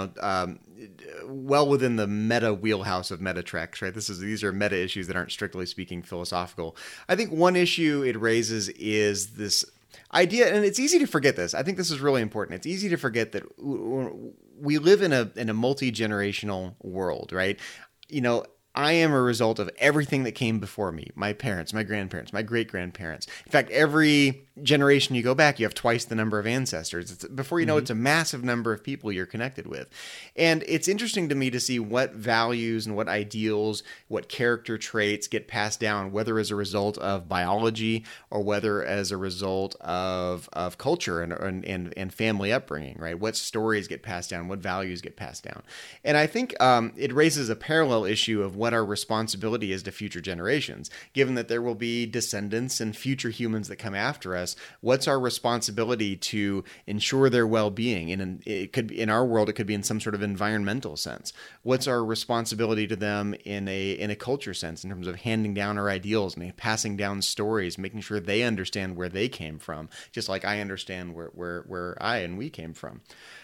well within the meta wheelhouse of Metatrex, right? These are meta issues that aren't strictly speaking philosophical. I think one issue it raises is this idea, and it's easy to forget this. I think this is really important. It's easy to forget that we live in a multi-generational world, right? I am a result of everything that came before me. My parents, my grandparents, my great-grandparents. In fact, every generation you go back, you have twice the number of ancestors. Before you know, it's a massive number of people you're connected with. And it's interesting to me to see what values and what ideals, what character traits get passed down, whether as a result of biology or whether as a result of culture and family upbringing, right? What stories get passed down, what values get passed down. And I think it raises a parallel issue of what what our responsibility is to future generations. Given that there will be descendants and future humans that come after us, what's our responsibility to ensure their well-being? It could be in our world, it could be in some sort of environmental sense. What's our responsibility to them in a culture sense, in terms of handing down our ideals and passing down stories, making sure they understand where they came from, just like I understand where I and we came from.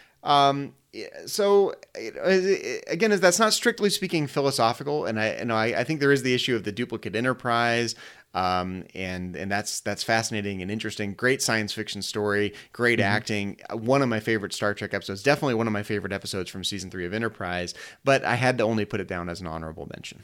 So again, that's not strictly speaking philosophical, and I think there is the issue of the duplicate enterprise, and that's fascinating and interesting. Great science fiction story, great acting. One of my favorite Star Trek episodes, definitely one of my favorite episodes from season 3 of Enterprise. But I had to only put it down as an honorable mention.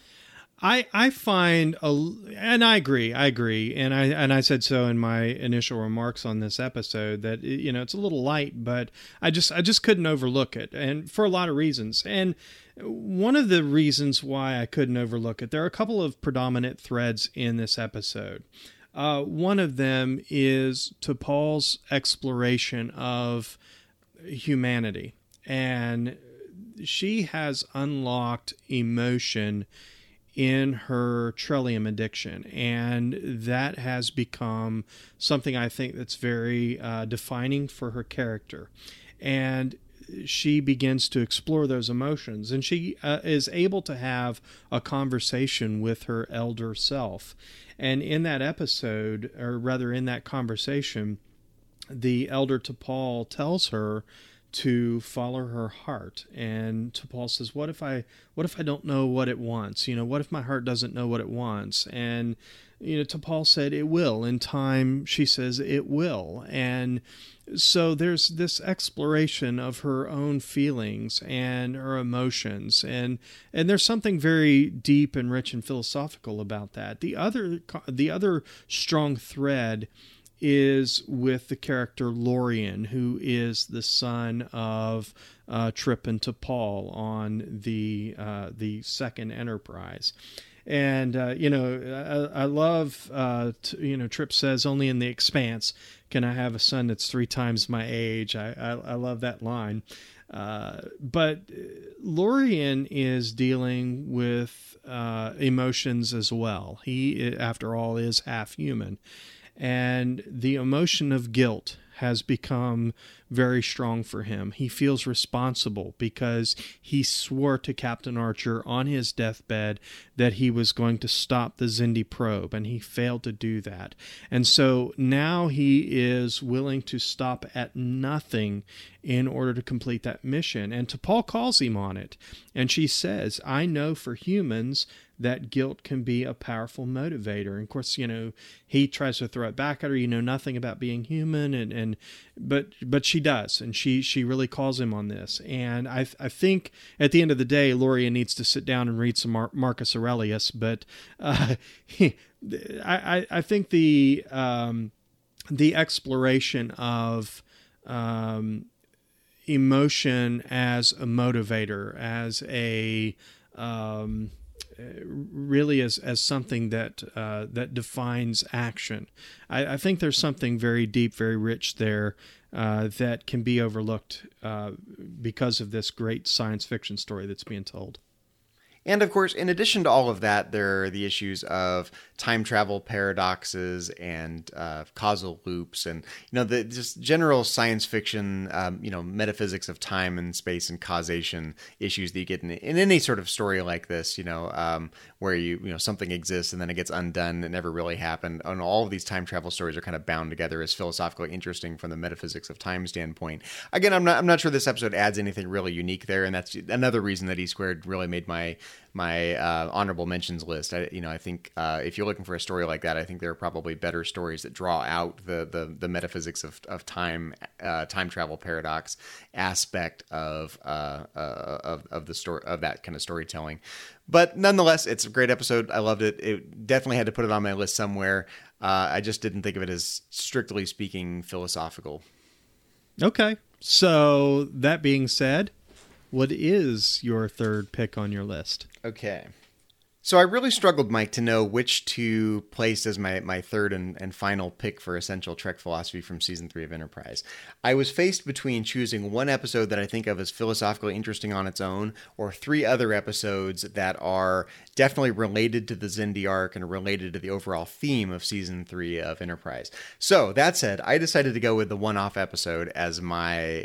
I find, and I agree, and I said so in my initial remarks on this episode, that it's a little light, but I just couldn't overlook it, and for a lot of reasons. And one of the reasons why I couldn't overlook it, there are a couple of predominant threads in this episode. One of them is T'Pol's exploration of humanity, and she has unlocked emotion in her Trellium addiction, and that has become something I think that's very defining for her character. And she begins to explore those emotions, and she is able to have a conversation with her elder self. And in that episode, or rather in that conversation, the elder T'Pol tells her to follow her heart. And T'Pol says, what if I don't know what it wants? What if my heart doesn't know what it wants? And T'Pol said it will. In time, she says it will. And so there's this exploration of her own feelings and her emotions, and there's something very deep and rich and philosophical about that. The other strong thread is with the character Lorien, who is the son of Trip and T'Pol on the second Enterprise. And, I love, Trip says, only in the expanse can I have a son that's 3 times my age. I love that line. But Lorien is dealing with emotions as well. He, after all, is half human. And the emotion of guilt has become very strong for him. He feels responsible because he swore to Captain Archer on his deathbed that he was going to stop the Xindi probe, and he failed to do that. And so now he is willing to stop at nothing in order to complete that mission. And T'Pol calls him on it, and she says, I know for humans that guilt can be a powerful motivator. And of course, he tries to throw it back at her. You know nothing about being human, but she does, and she really calls him on this. And I think at the end of the day, Lorien needs to sit down and read some Marcus Aurelius. But I think the exploration of emotion as a motivator, as a really as something that defines action. I think there's something very deep, very rich there that can be overlooked because of this great science fiction story that's being told. And of course, in addition to all of that, there are the issues of time travel paradoxes and causal loops, and the just general science fiction, metaphysics of time and space and causation issues that you get in any sort of story like this. Where something exists and then it gets undone. It never really happened. And all of these time travel stories are kind of bound together as philosophically interesting from the metaphysics of time standpoint. Again, I'm not sure this episode adds anything really unique there, and that's another reason that E-Squared really made my honorable mentions list. I think if you're looking for a story like that, I think there are probably better stories that draw out the metaphysics of time travel paradox aspect of the story, of that kind of storytelling. But nonetheless, it's a great episode. I loved it. It definitely had to put it on my list somewhere. I just didn't think of it as, strictly speaking, philosophical. Okay. So that being said, what is your third pick on your list? Okay. So I really struggled, Mike, to know which to place as my third and final pick for Essential Trek Philosophy from Season 3 of Enterprise. I was faced between choosing one episode that I think of as philosophically interesting on its own, or 3 other episodes that are definitely related to the Xindi arc and related to the overall theme of Season 3 of Enterprise. So, that said, I decided to go with the one-off episode as my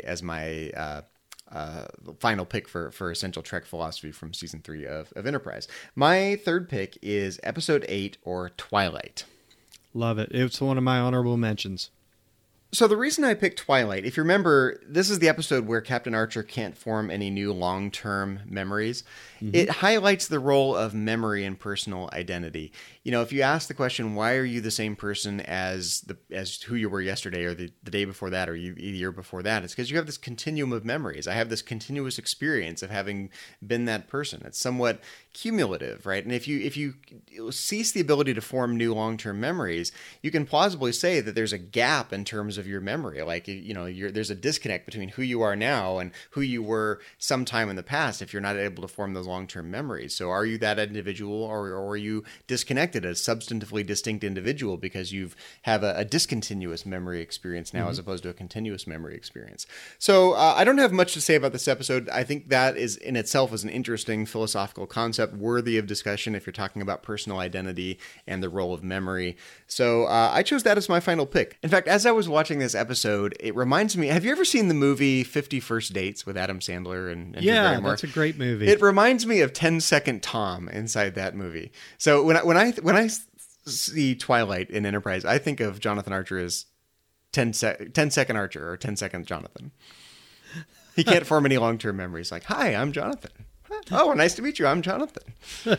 final pick for Essential Trek Philosophy from Season 3 of Enterprise. My third pick is Episode 8, or Twilight. Love it. It's one of my honorable mentions. So the reason I picked Twilight, if you remember, this is the episode where Captain Archer can't form any new long-term memories. Mm-hmm. It highlights the role of memory and personal identity. You know, if you ask the question, why are you the same person as who you were yesterday or the day before that or the year before that, it's because you have this continuum of memories. I have this continuous experience of having been that person. It's somewhat cumulative, right? And if you cease the ability to form new long-term memories, you can plausibly say that there's a gap in terms of your memory. Like, you know, there's a disconnect between who you are now and who you were sometime in the past if you're not able to form those long-term memories. So are you that individual, or are you disconnected, a substantively distinct individual, because you have a discontinuous memory experience now, mm-hmm. as opposed to a continuous memory experience? So I don't have much to say about this episode. I think that is in itself is an interesting philosophical concept worthy of discussion if you're talking about personal identity and the role of memory. So I chose that as my final pick. In fact, as I was watching this episode, it reminds me, have you ever seen the movie 50 First Dates with Adam Sandler and Drew Barrymore? That's a great movie. It reminds me of 10 Second Tom inside that movie. So when I see Twilight in Enterprise, I think of Jonathan Archer as 10 Second Archer, or 10 Second Jonathan. He can't form any long-term memories. Like, hi, I'm Jonathan. Oh, nice to meet you. I'm Jonathan.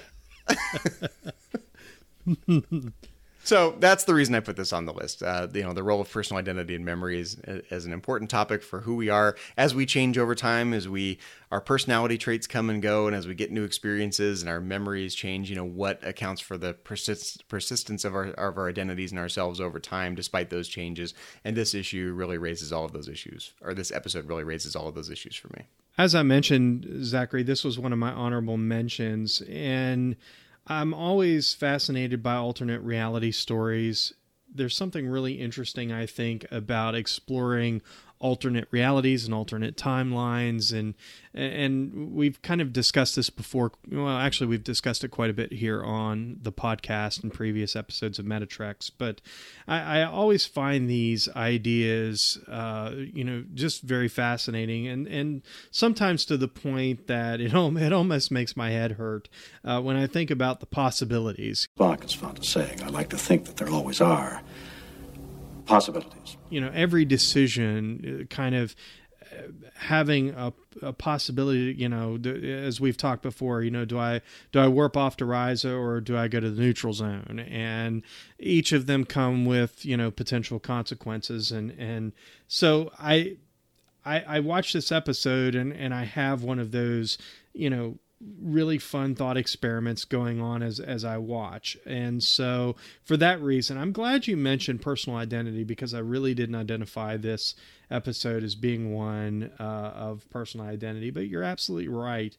So that's the reason I put this on the list. The role of personal identity and memory is as an important topic for who we are as we change over time, as our personality traits come and go, and as we get new experiences and our memories change. You know, what accounts for the persistence of our identities and ourselves over time, despite those changes. And this issue really raises all of those issues, or this episode really raises all of those issues for me. As I mentioned, Zachary, this was one of my honorable mentions, and I'm always fascinated by alternate reality stories. There's something really interesting, I think, about exploring alternate realities and alternate timelines, and we've kind of discussed this before. Well, actually, we've discussed it quite a bit here on the podcast and previous episodes of Metatrex, but I always find these ideas, just very fascinating, and sometimes to the point that it almost makes my head hurt when I think about the possibilities. Spock is fond of saying, I like to think that there always are possibilities. You know, every decision kind of having a possibility, you know, as we've talked before, you know, do I warp off to Risa, or do I go to the neutral zone? And each of them come with, you know, potential consequences. And so I watched this episode and I have one of those, you know, really fun thought experiments going on as I watch. And so for that reason, I'm glad you mentioned personal identity, because I really didn't identify this episode as being one of personal identity, but you're absolutely right.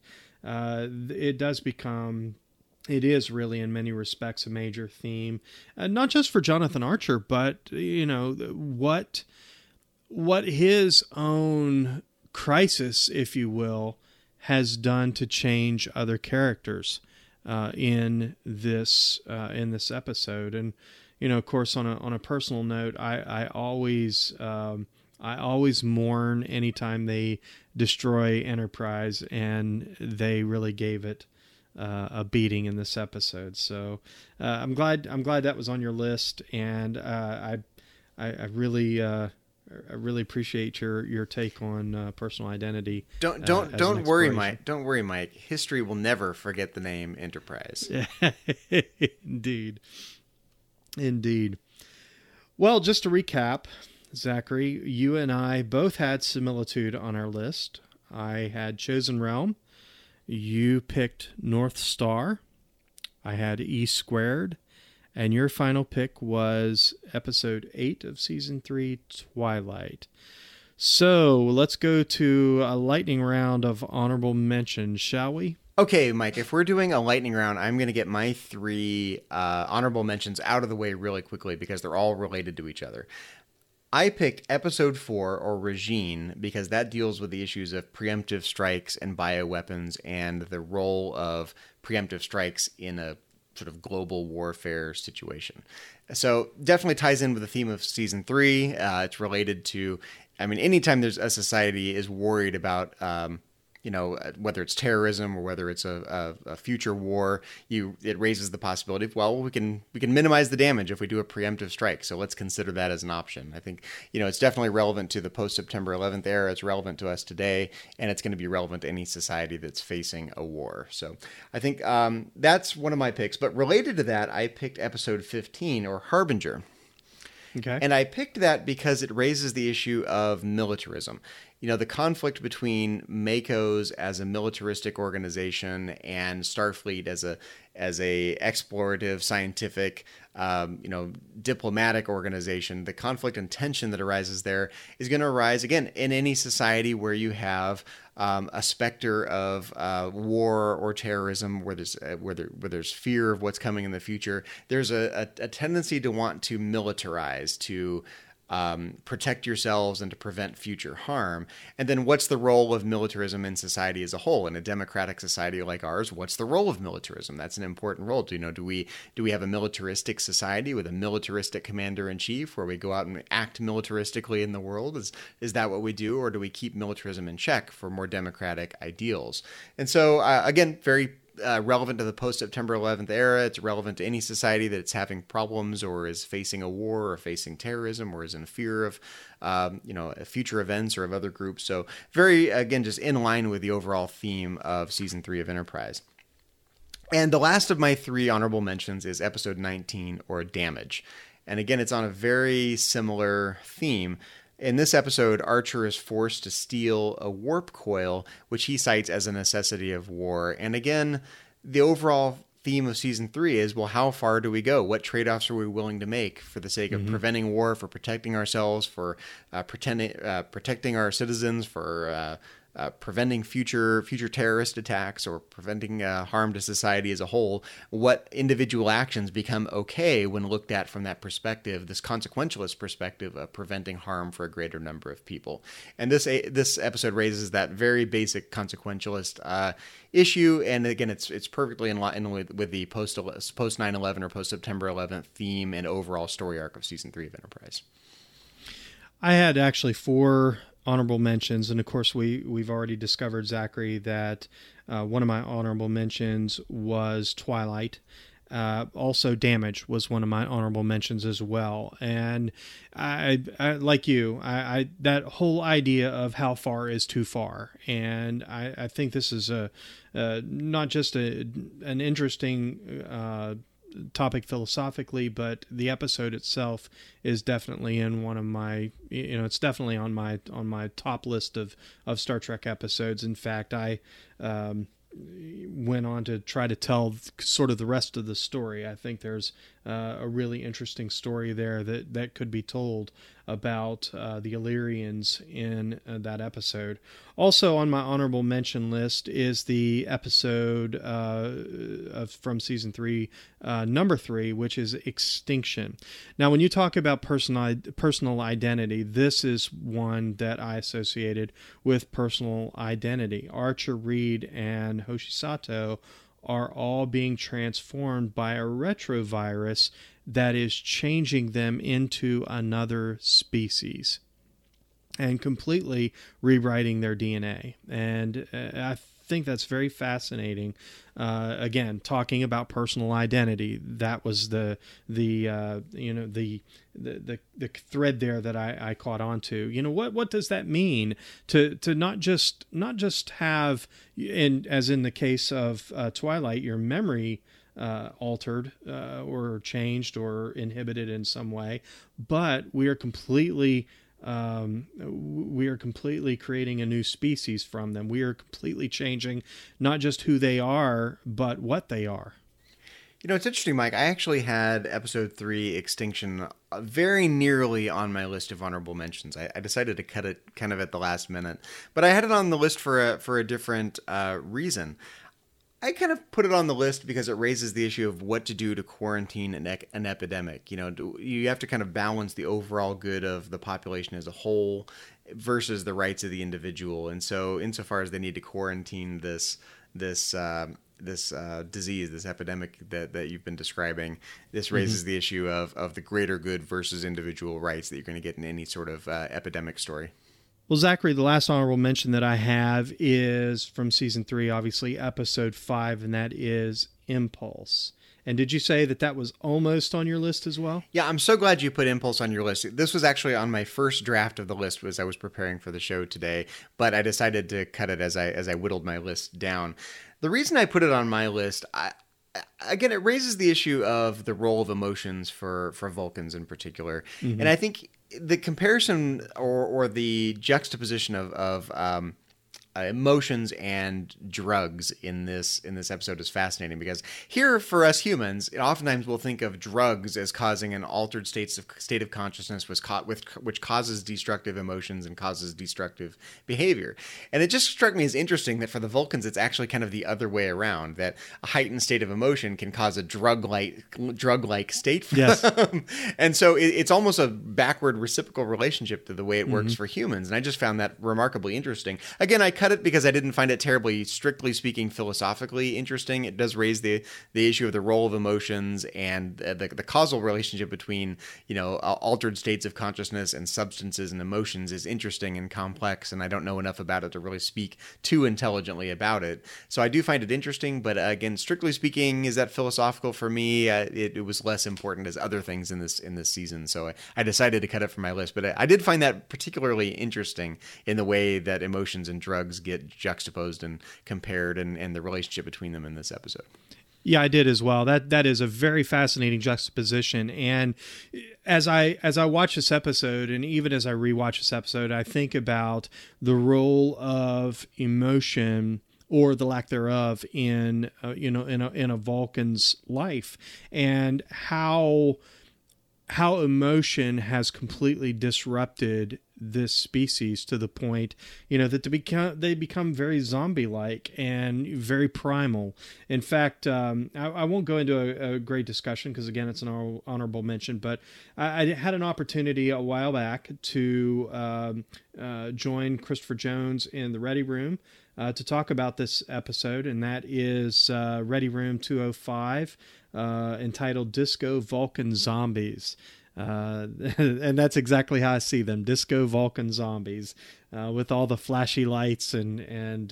It is really in many respects a major theme, not just for Jonathan Archer, but, you know, what his own crisis, if you will, has done to change other characters in this episode. And, you know, of course, on a personal note, I always mourn anytime they destroy Enterprise, and they really gave it a beating in this episode. So I'm glad that was on your list, and I really appreciate your take on personal identity. Don't worry, Mike. Don't worry, Mike. History will never forget the name Enterprise. Indeed. Well, just to recap, Zachary, you and I both had similitude on our list. I had Chosen Realm. You picked North Star. I had E Squared. And your final pick was episode 8 of season 3, Twilight. So let's go to a lightning round of honorable mentions, shall we? Okay, Mike, if we're doing a lightning round, I'm going to get my 3 honorable mentions out of the way really quickly because they're all related to each other. I picked episode 4, or Regine, because that deals with the issues of preemptive strikes and bioweapons and the role of preemptive strikes in a sort of global warfare situation. So definitely ties in with the theme of season 3. It's related to, anytime there's a society is worried about, whether it's terrorism or whether it's a future war, it raises the possibility of, well, we can minimize the damage if we do a preemptive strike. So let's consider that as an option. I think, it's definitely relevant to the post-September 11th era. It's relevant to us today, and it's going to be relevant to any society that's facing a war. So I think that's one of my picks. But related to that, I picked episode 15, or Harbinger. Okay. And I picked that because it raises the issue of militarism. The conflict between MACOs as a militaristic organization and Starfleet as a explorative, scientific, diplomatic organization. The conflict and tension that arises there is going to arise again in any society where you have a specter of war or terrorism, where there's fear of what's coming in the future. There's a tendency to want to militarize, to protect yourselves and to prevent future harm. And then what's the role of militarism in society as a whole? In a democratic society like ours, what's the role of militarism? That's an important role. Do we have a militaristic society with a militaristic commander-in-chief where we go out and act militaristically in the world? Is that what we do? Or do we keep militarism in check for more democratic ideals? And so, again, very relevant to the post-September 11th era. It's relevant to any society that's having problems or is facing a war or facing terrorism or is in fear of, future events or of other groups. So very, again, just in line with the overall theme of season 3 of Enterprise. And the last of my 3 honorable mentions is episode 19, or Damage. And again, it's on a very similar theme. In this episode, Archer is forced to steal a warp coil, which he cites as a necessity of war. And again, the overall theme of season 3 is, well, how far do we go? What trade-offs are we willing to make for the sake of preventing war, for protecting ourselves, for protecting our citizens, for preventing future terrorist attacks, or preventing harm to society as a whole? What individual actions become okay when looked at from that perspective, this consequentialist perspective of preventing harm for a greater number of people? And this episode raises that very basic consequentialist issue. And again, it's perfectly in line with the post 9/11 or post September 11th theme and overall story arc of season 3 of Enterprise. I had actually 4 honorable mentions, and of course we've already discovered, Zachary, that one of my honorable mentions was Twilight. Also, Damage was one of my honorable mentions as well. And I like you, I that whole idea of how far is too far, and I think this is not just an interesting topic philosophically, but the episode itself is definitely in one of my, it's definitely on my top list of Star Trek episodes. In fact, I went on to try to tell sort of the rest of the story. I think there's a really interesting story there that could be told about the Illyrians in that episode. Also on my honorable mention list is the episode from season 3, number 3, which is Extinction. Now, when you talk about personal identity, this is one that I associated with personal identity. Archer, Reed, and Hoshi Sato are all being transformed by a retrovirus that is changing them into another species and completely rewriting their DNA. And I think that's very fascinating. Again, talking about personal identity, that was the thread there that I caught on to. What does that mean to not just have, as in the case of Twilight, your memory altered or changed or inhibited in some way, but we are completely creating a new species from them. We are completely changing not just who they are, but what they are. It's interesting, Mike. I actually had episode 3, Extinction, very nearly on my list of honorable mentions. I decided to cut it kind of at the last minute, but I had it on the list for a different reason. I kind of put it on the list because it raises the issue of what to do to quarantine an epidemic. You have to kind of balance the overall good of the population as a whole versus the rights of the individual. And so insofar as they need to quarantine this disease, this epidemic that you've been describing, this raises the issue of the greater good versus individual rights that you're going to get in any sort of epidemic story. Well, Zachary, the last honorable mention that I have is from season 3, obviously episode 5, and that is Impulse. And did you say that was almost on your list as well? Yeah, I'm so glad you put Impulse on your list. This was actually on my first draft of the list as I was preparing for the show today, but I decided to cut it as I whittled my list down. The reason I put it on my list, again, it raises the issue of the role of emotions for Vulcans in particular. And I think the comparison or the juxtaposition of emotions and drugs in this episode is fascinating, because here for us humans, oftentimes we'll think of drugs as causing an altered state of consciousness which causes destructive emotions and causes destructive behavior. And it just struck me as interesting that for the Vulcans, it's actually kind of the other way around, that a heightened state of emotion can cause a drug-like state for them. And so it's almost a backward reciprocal relationship to the way it works for humans. And I just found that remarkably interesting. Again, I cut it because I didn't find it terribly, strictly speaking, philosophically interesting. It does raise the issue of the role of emotions and the causal relationship between, altered states of consciousness and substances and emotions is interesting and complex, and I don't know enough about it to really speak too intelligently about it. So I do find it interesting, but again, strictly speaking, is that philosophical for me? It was less important as other things in this season, so I decided to cut it from my list. But I did find that particularly interesting in the way that emotions and drugs get juxtaposed and compared, and the relationship between them in this episode. Yeah, I did as well. That is a very fascinating juxtaposition. And as I watch this episode, and even as I rewatch this episode, I think about the role of emotion, or the lack thereof, in a Vulcan's life, and how emotion has completely disrupted this species to the point, that they become very zombie-like and very primal. In fact, I won't go into a great discussion because, again, it's an honorable mention, but I had an opportunity a while back to join Christopher Jones in the Ready Room to talk about this episode, and that is Ready Room 205, entitled Disco Vulcan Zombies. And that's exactly how I see them: disco Vulcan zombies, with all the flashy lights and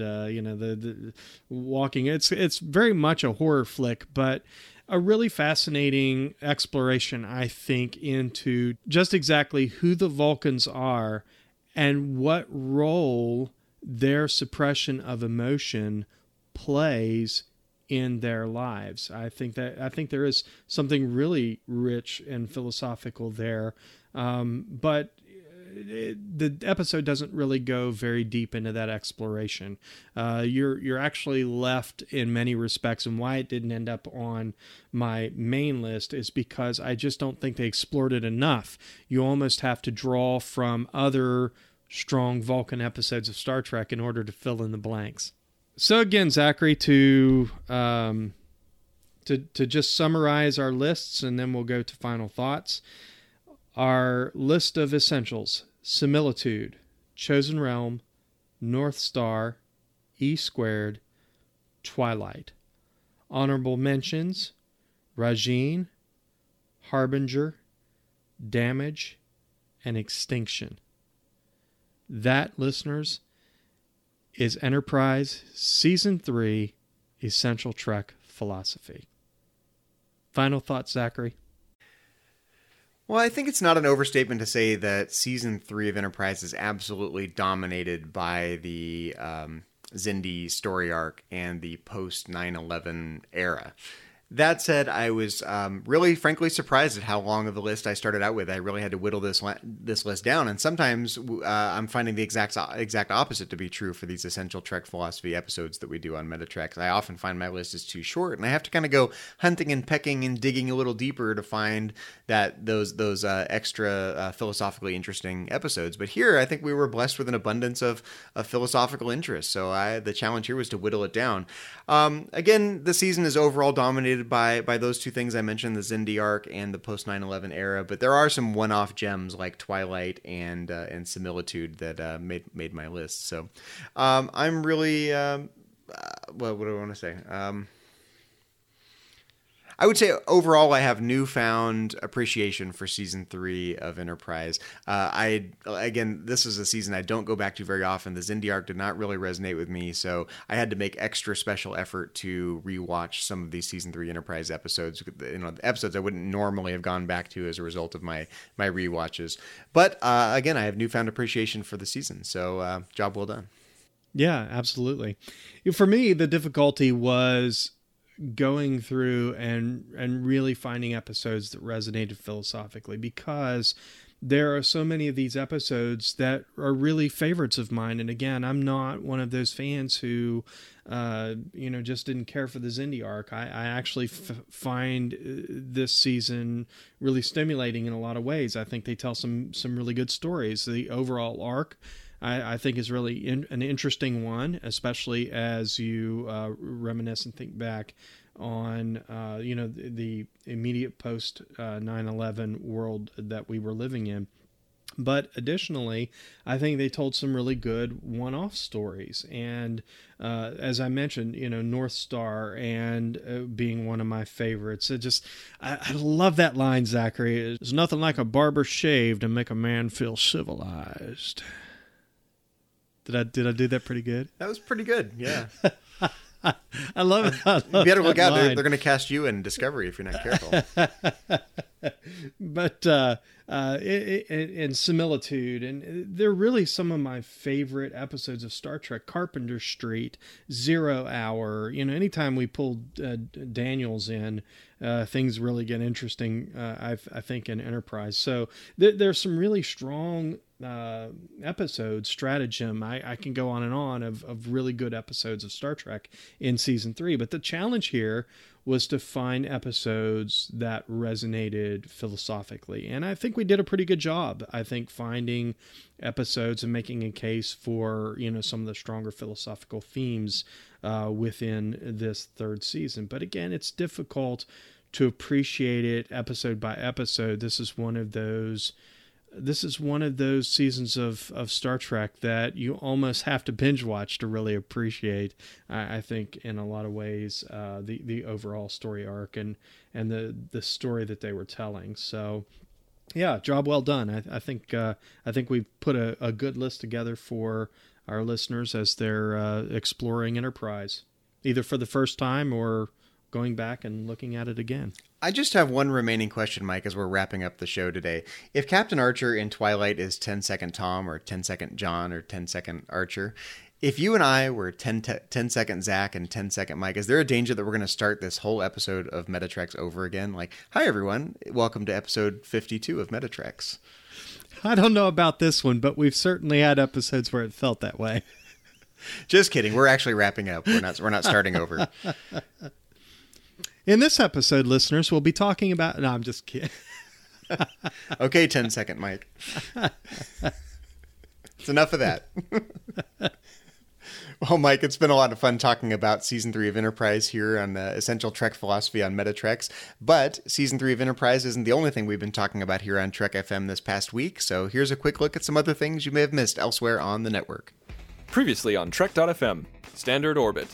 the walking. It's very much a horror flick, but a really fascinating exploration, I think, into just exactly who the Vulcans are and what role their suppression of emotion plays in their lives. I think there is something really rich and philosophical there, but the episode doesn't really go very deep into that exploration. You're actually left in many respects, and why it didn't end up on my main list is because I just don't think they explored it enough. You almost have to draw from other strong Vulcan episodes of Star Trek in order to fill in the blanks. So again, Zachary, to just summarize our lists, and then we'll go to final thoughts. Our list of essentials: Similitude, Chosen Realm, North Star, E², Twilight. Honorable mentions: Rajin, Harbinger, Damage, and Extinction. That, listeners, is Enterprise Season 3 Essential Trek Philosophy. Final thoughts, Zachary? Well, I think it's not an overstatement to say that Season 3 of Enterprise is absolutely dominated by the Xindi story arc and the post-9/11 era. That said, I was really, frankly, surprised at how long of a list I started out with. I really had to whittle this list down, and sometimes I'm finding the exact opposite to be true for these Essential Trek Philosophy episodes that we do on Metatreks. I often find my list is too short, and I have to kind of go hunting and pecking and digging a little deeper to find that those extra philosophically interesting episodes. But here, I think we were blessed with an abundance of philosophical interest, so the challenge here was to whittle it down. Again, the season is overall dominated by those two things I mentioned, the Xindi arc and the post 9/11 era, but there are some one-off gems like Twilight and Similitude that made my list. So I'm really what do I want to say? I would say overall I have newfound appreciation for season 3 of Enterprise. Again, this is a season I don't go back to very often. The Xindi arc did not really resonate with me, so I had to make extra special effort to rewatch some of these season 3 Enterprise episodes. Episodes I wouldn't normally have gone back to as a result of my rewatches. But again, I have newfound appreciation for the season, so job well done. Yeah, absolutely. For me, the difficulty was going through and really finding episodes that resonated philosophically, because there are so many of these episodes that are really favorites of mine. And again, I'm not one of those fans who, just didn't care for the Xindi arc. I actually find this season really stimulating in a lot of ways. I think they tell some really good stories. The overall arc, I think, is really an interesting one, especially as you reminisce and think back on the immediate post 9/11 world that we were living in. But additionally, I think they told some really good one-off stories. And as I mentioned, North Star and being one of my favorites. I love that line, Zachary. There's nothing like a barber shave to make a man feel civilized. Did I do that pretty good? That was pretty good, yeah. I love it. You better look out. They're going to cast you in Discovery if you're not careful. But and Similitude, and they're really some of my favorite episodes of Star Trek. Carpenter Street, 0 Hour. Anytime we pull Daniels in, things really get interesting. I think in Enterprise. So there's some really strong episodes, stratagem. I can go on and on of really good episodes of Star Trek in season 3. But the challenge here was to find episodes that resonated philosophically. And I think we did a pretty good job, I think, finding episodes and making a case for, some of the stronger philosophical themes within this third season. But again, it's difficult to appreciate it episode by episode. This is one of those seasons of Star Trek that you almost have to binge watch to really appreciate, I think, in a lot of ways, the overall story arc and the story that they were telling. So, yeah, job well done. I think we've put a good list together for our listeners as they're exploring Enterprise, either for the first time or going back and looking at it again. I just have one remaining question, Mike, as we're wrapping up the show today. If Captain Archer in Twilight is 10-second Tom or 10-second John or 10-second Archer, if you and I were 10-second Zach and 10-second Mike, is there a danger that we're going to start this whole episode of Metatreks over again? Like, hi, everyone. Welcome to episode 52 of Metatreks. I don't know about this one, but we've certainly had episodes where it felt that way. Just kidding. We're actually wrapping up. We're not starting over. In this episode, listeners, we'll be talking about... No, I'm just kidding. Okay, 10-second Mike. It's enough of that. Well, Mike, it's been a lot of fun talking about Season 3 of Enterprise here on Essential Trek Philosophy on Metatreks. But Season 3 of Enterprise isn't the only thing we've been talking about here on Trek FM this past week. So here's a quick look at some other things you may have missed elsewhere on the network. Previously on Trek.fm, Standard Orbit.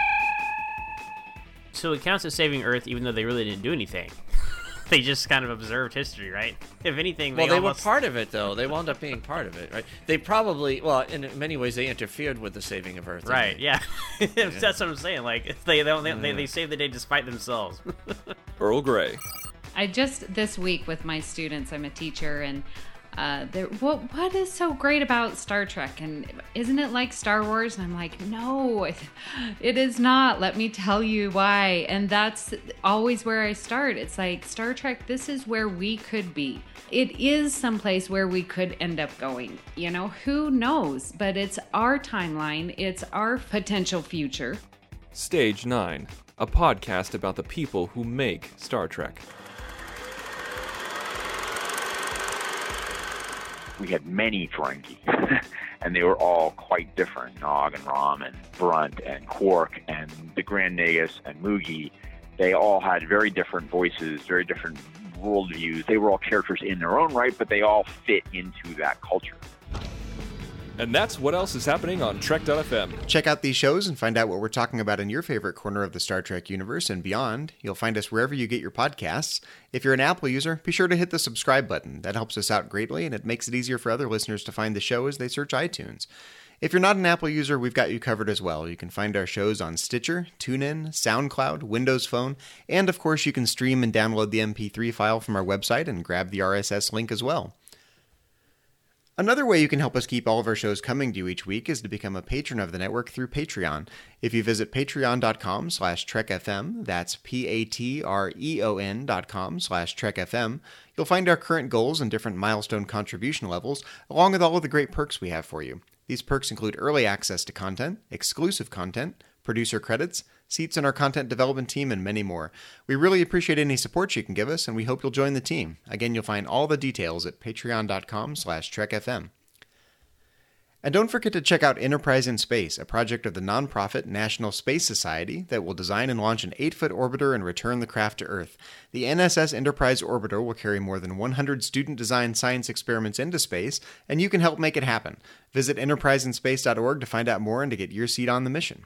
So it counts as saving Earth even though they really didn't do anything. They just kind of observed history, right? If anything, they were part of it, though. They wound up being part of it, right? They probably, in many ways, they interfered with the saving of Earth. Right, yeah. That's what I'm saying. Like, they saved the day despite themselves. Earl Grey. This week with my students, I'm a teacher, and What is so great about Star Trek? And isn't it like Star Wars? And I'm like, no, it is not. Let me tell you why. And that's always where I start. It's like, Star Trek, this is where we could be. It is someplace where we could end up going. You know, who knows? But it's our timeline. It's our potential future. Stage 9, a podcast about the people who make Star Trek. We had many Ferengi, and they were all quite different. Nog and Rom and Brunt and Quark and the Grand Nagus and Moogie, they all had very different voices, very different worldviews. They were all characters in their own right, but they all fit into that culture. And that's what else is happening on Trek.fm. Check out these shows and find out what we're talking about in your favorite corner of the Star Trek universe and beyond. You'll find us wherever you get your podcasts. If you're an Apple user, be sure to hit the subscribe button. That helps us out greatly, and it makes it easier for other listeners to find the show as they search iTunes. If you're not an Apple user, we've got you covered as well. You can find our shows on Stitcher, TuneIn, SoundCloud, Windows Phone, and of course you can stream and download the MP3 file from our website and grab the RSS link as well. Another way you can help us keep all of our shows coming to you each week is to become a patron of the network through Patreon. If you visit patreon.com/trekfm, that's patreon.com/trekfm, you'll find our current goals and different milestone contribution levels, along with all of the great perks we have for you. These perks include early access to content, exclusive content, producer credits, seats in our content development team, and many more. We really appreciate any support you can give us, and we hope you'll join the team. Again, you'll find all the details at patreon.com/trekfm. And don't forget to check out Enterprise in Space, a project of the nonprofit National Space Society that will design and launch an 8-foot orbiter and return the craft to Earth. The NSS Enterprise orbiter will carry more than 100 student-designed science experiments into space, and you can help make it happen. Visit enterpriseinspace.org to find out more and to get your seat on the mission.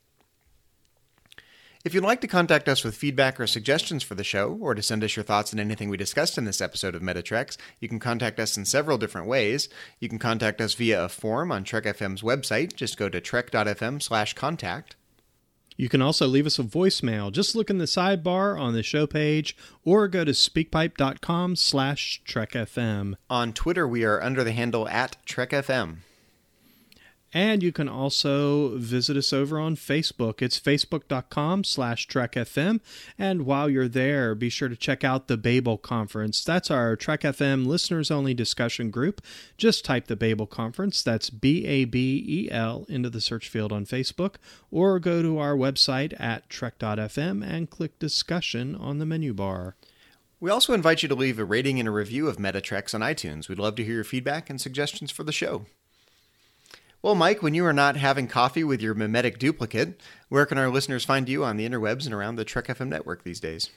If you'd like to contact us with feedback or suggestions for the show, or to send us your thoughts on anything we discussed in this episode of Metatreks, you can contact us in several different ways. You can contact us via a form on Trek FM's website. Just go to trek.fm/contact. You can also leave us a voicemail. Just look in the sidebar on the show page, or go to speakpipe.com/trekfm. On Twitter, we are under the handle @TrekFM. And you can also visit us over on Facebook. It's facebook.com/TrekFM. And while you're there, be sure to check out the Babel Conference. That's our Trek FM listeners-only discussion group. Just type the Babel Conference, that's BABEL, into the search field on Facebook, or go to our website at trek.fm and click Discussion on the menu bar. We also invite you to leave a rating and a review of Metatreks on iTunes. We'd love to hear your feedback and suggestions for the show. Well, Mike, when you are not having coffee with your mimetic duplicate, where can our listeners find you on the interwebs and around the Trek FM network these days?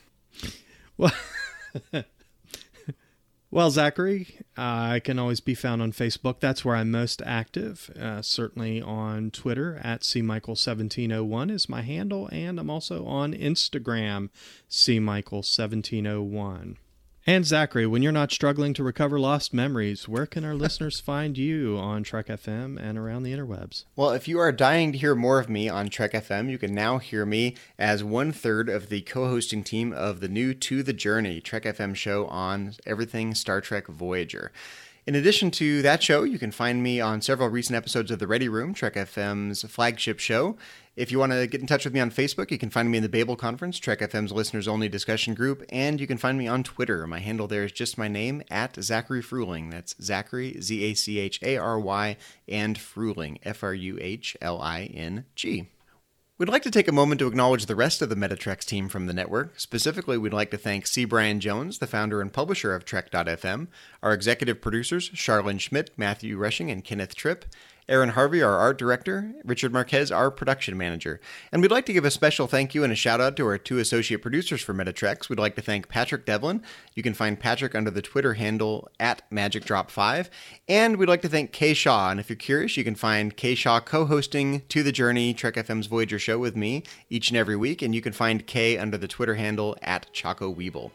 Well, Zachary, I can always be found on Facebook. That's where I'm most active. Certainly on Twitter, @CMichael1701 is my handle, and I'm also on Instagram, CMichael1701. And Zachary, when you're not struggling to recover lost memories, where can our listeners find you on Trek FM and around the interwebs? Well, if you are dying to hear more of me on Trek FM, you can now hear me as 1/3 of the co-hosting team of the new To the Journey, Trek FM show on everything Star Trek Voyager. In addition to that show, you can find me on several recent episodes of The Ready Room, Trek FM's flagship show. If you want to get in touch with me on Facebook, you can find me in the Babel Conference, Trek FM's listeners-only discussion group, and you can find me on Twitter. My handle there is just my name, @Zachary Fruhling. That's Zachary, ZACHARY, and Fruhling, FRUHLING. We'd like to take a moment to acknowledge the rest of the Metatreks team from the network. Specifically, we'd like to thank C. Brian Jones, the founder and publisher of Trek.fm, our executive producers, Charlene Schmidt, Matthew Rushing, and Kenneth Tripp, Aaron Harvey, our art director, Richard Marquez, our production manager. And we'd like to give a special thank you and a shout out to our 2 associate producers for Metatreks. We'd like to thank Patrick Devlin. You can find Patrick under the Twitter handle @MagicDrop5. And we'd like to thank Kay Shaw. And if you're curious, you can find Kay Shaw co-hosting To the Journey, Trek FM's Voyager show with me each and every week. And you can find Kay under the Twitter handle @ChocoWeeble.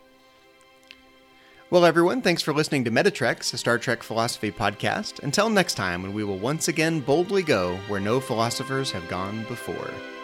Well, everyone, thanks for listening to Metatreks, a Star Trek philosophy podcast. Until next time, when we will once again boldly go where no philosophers have gone before.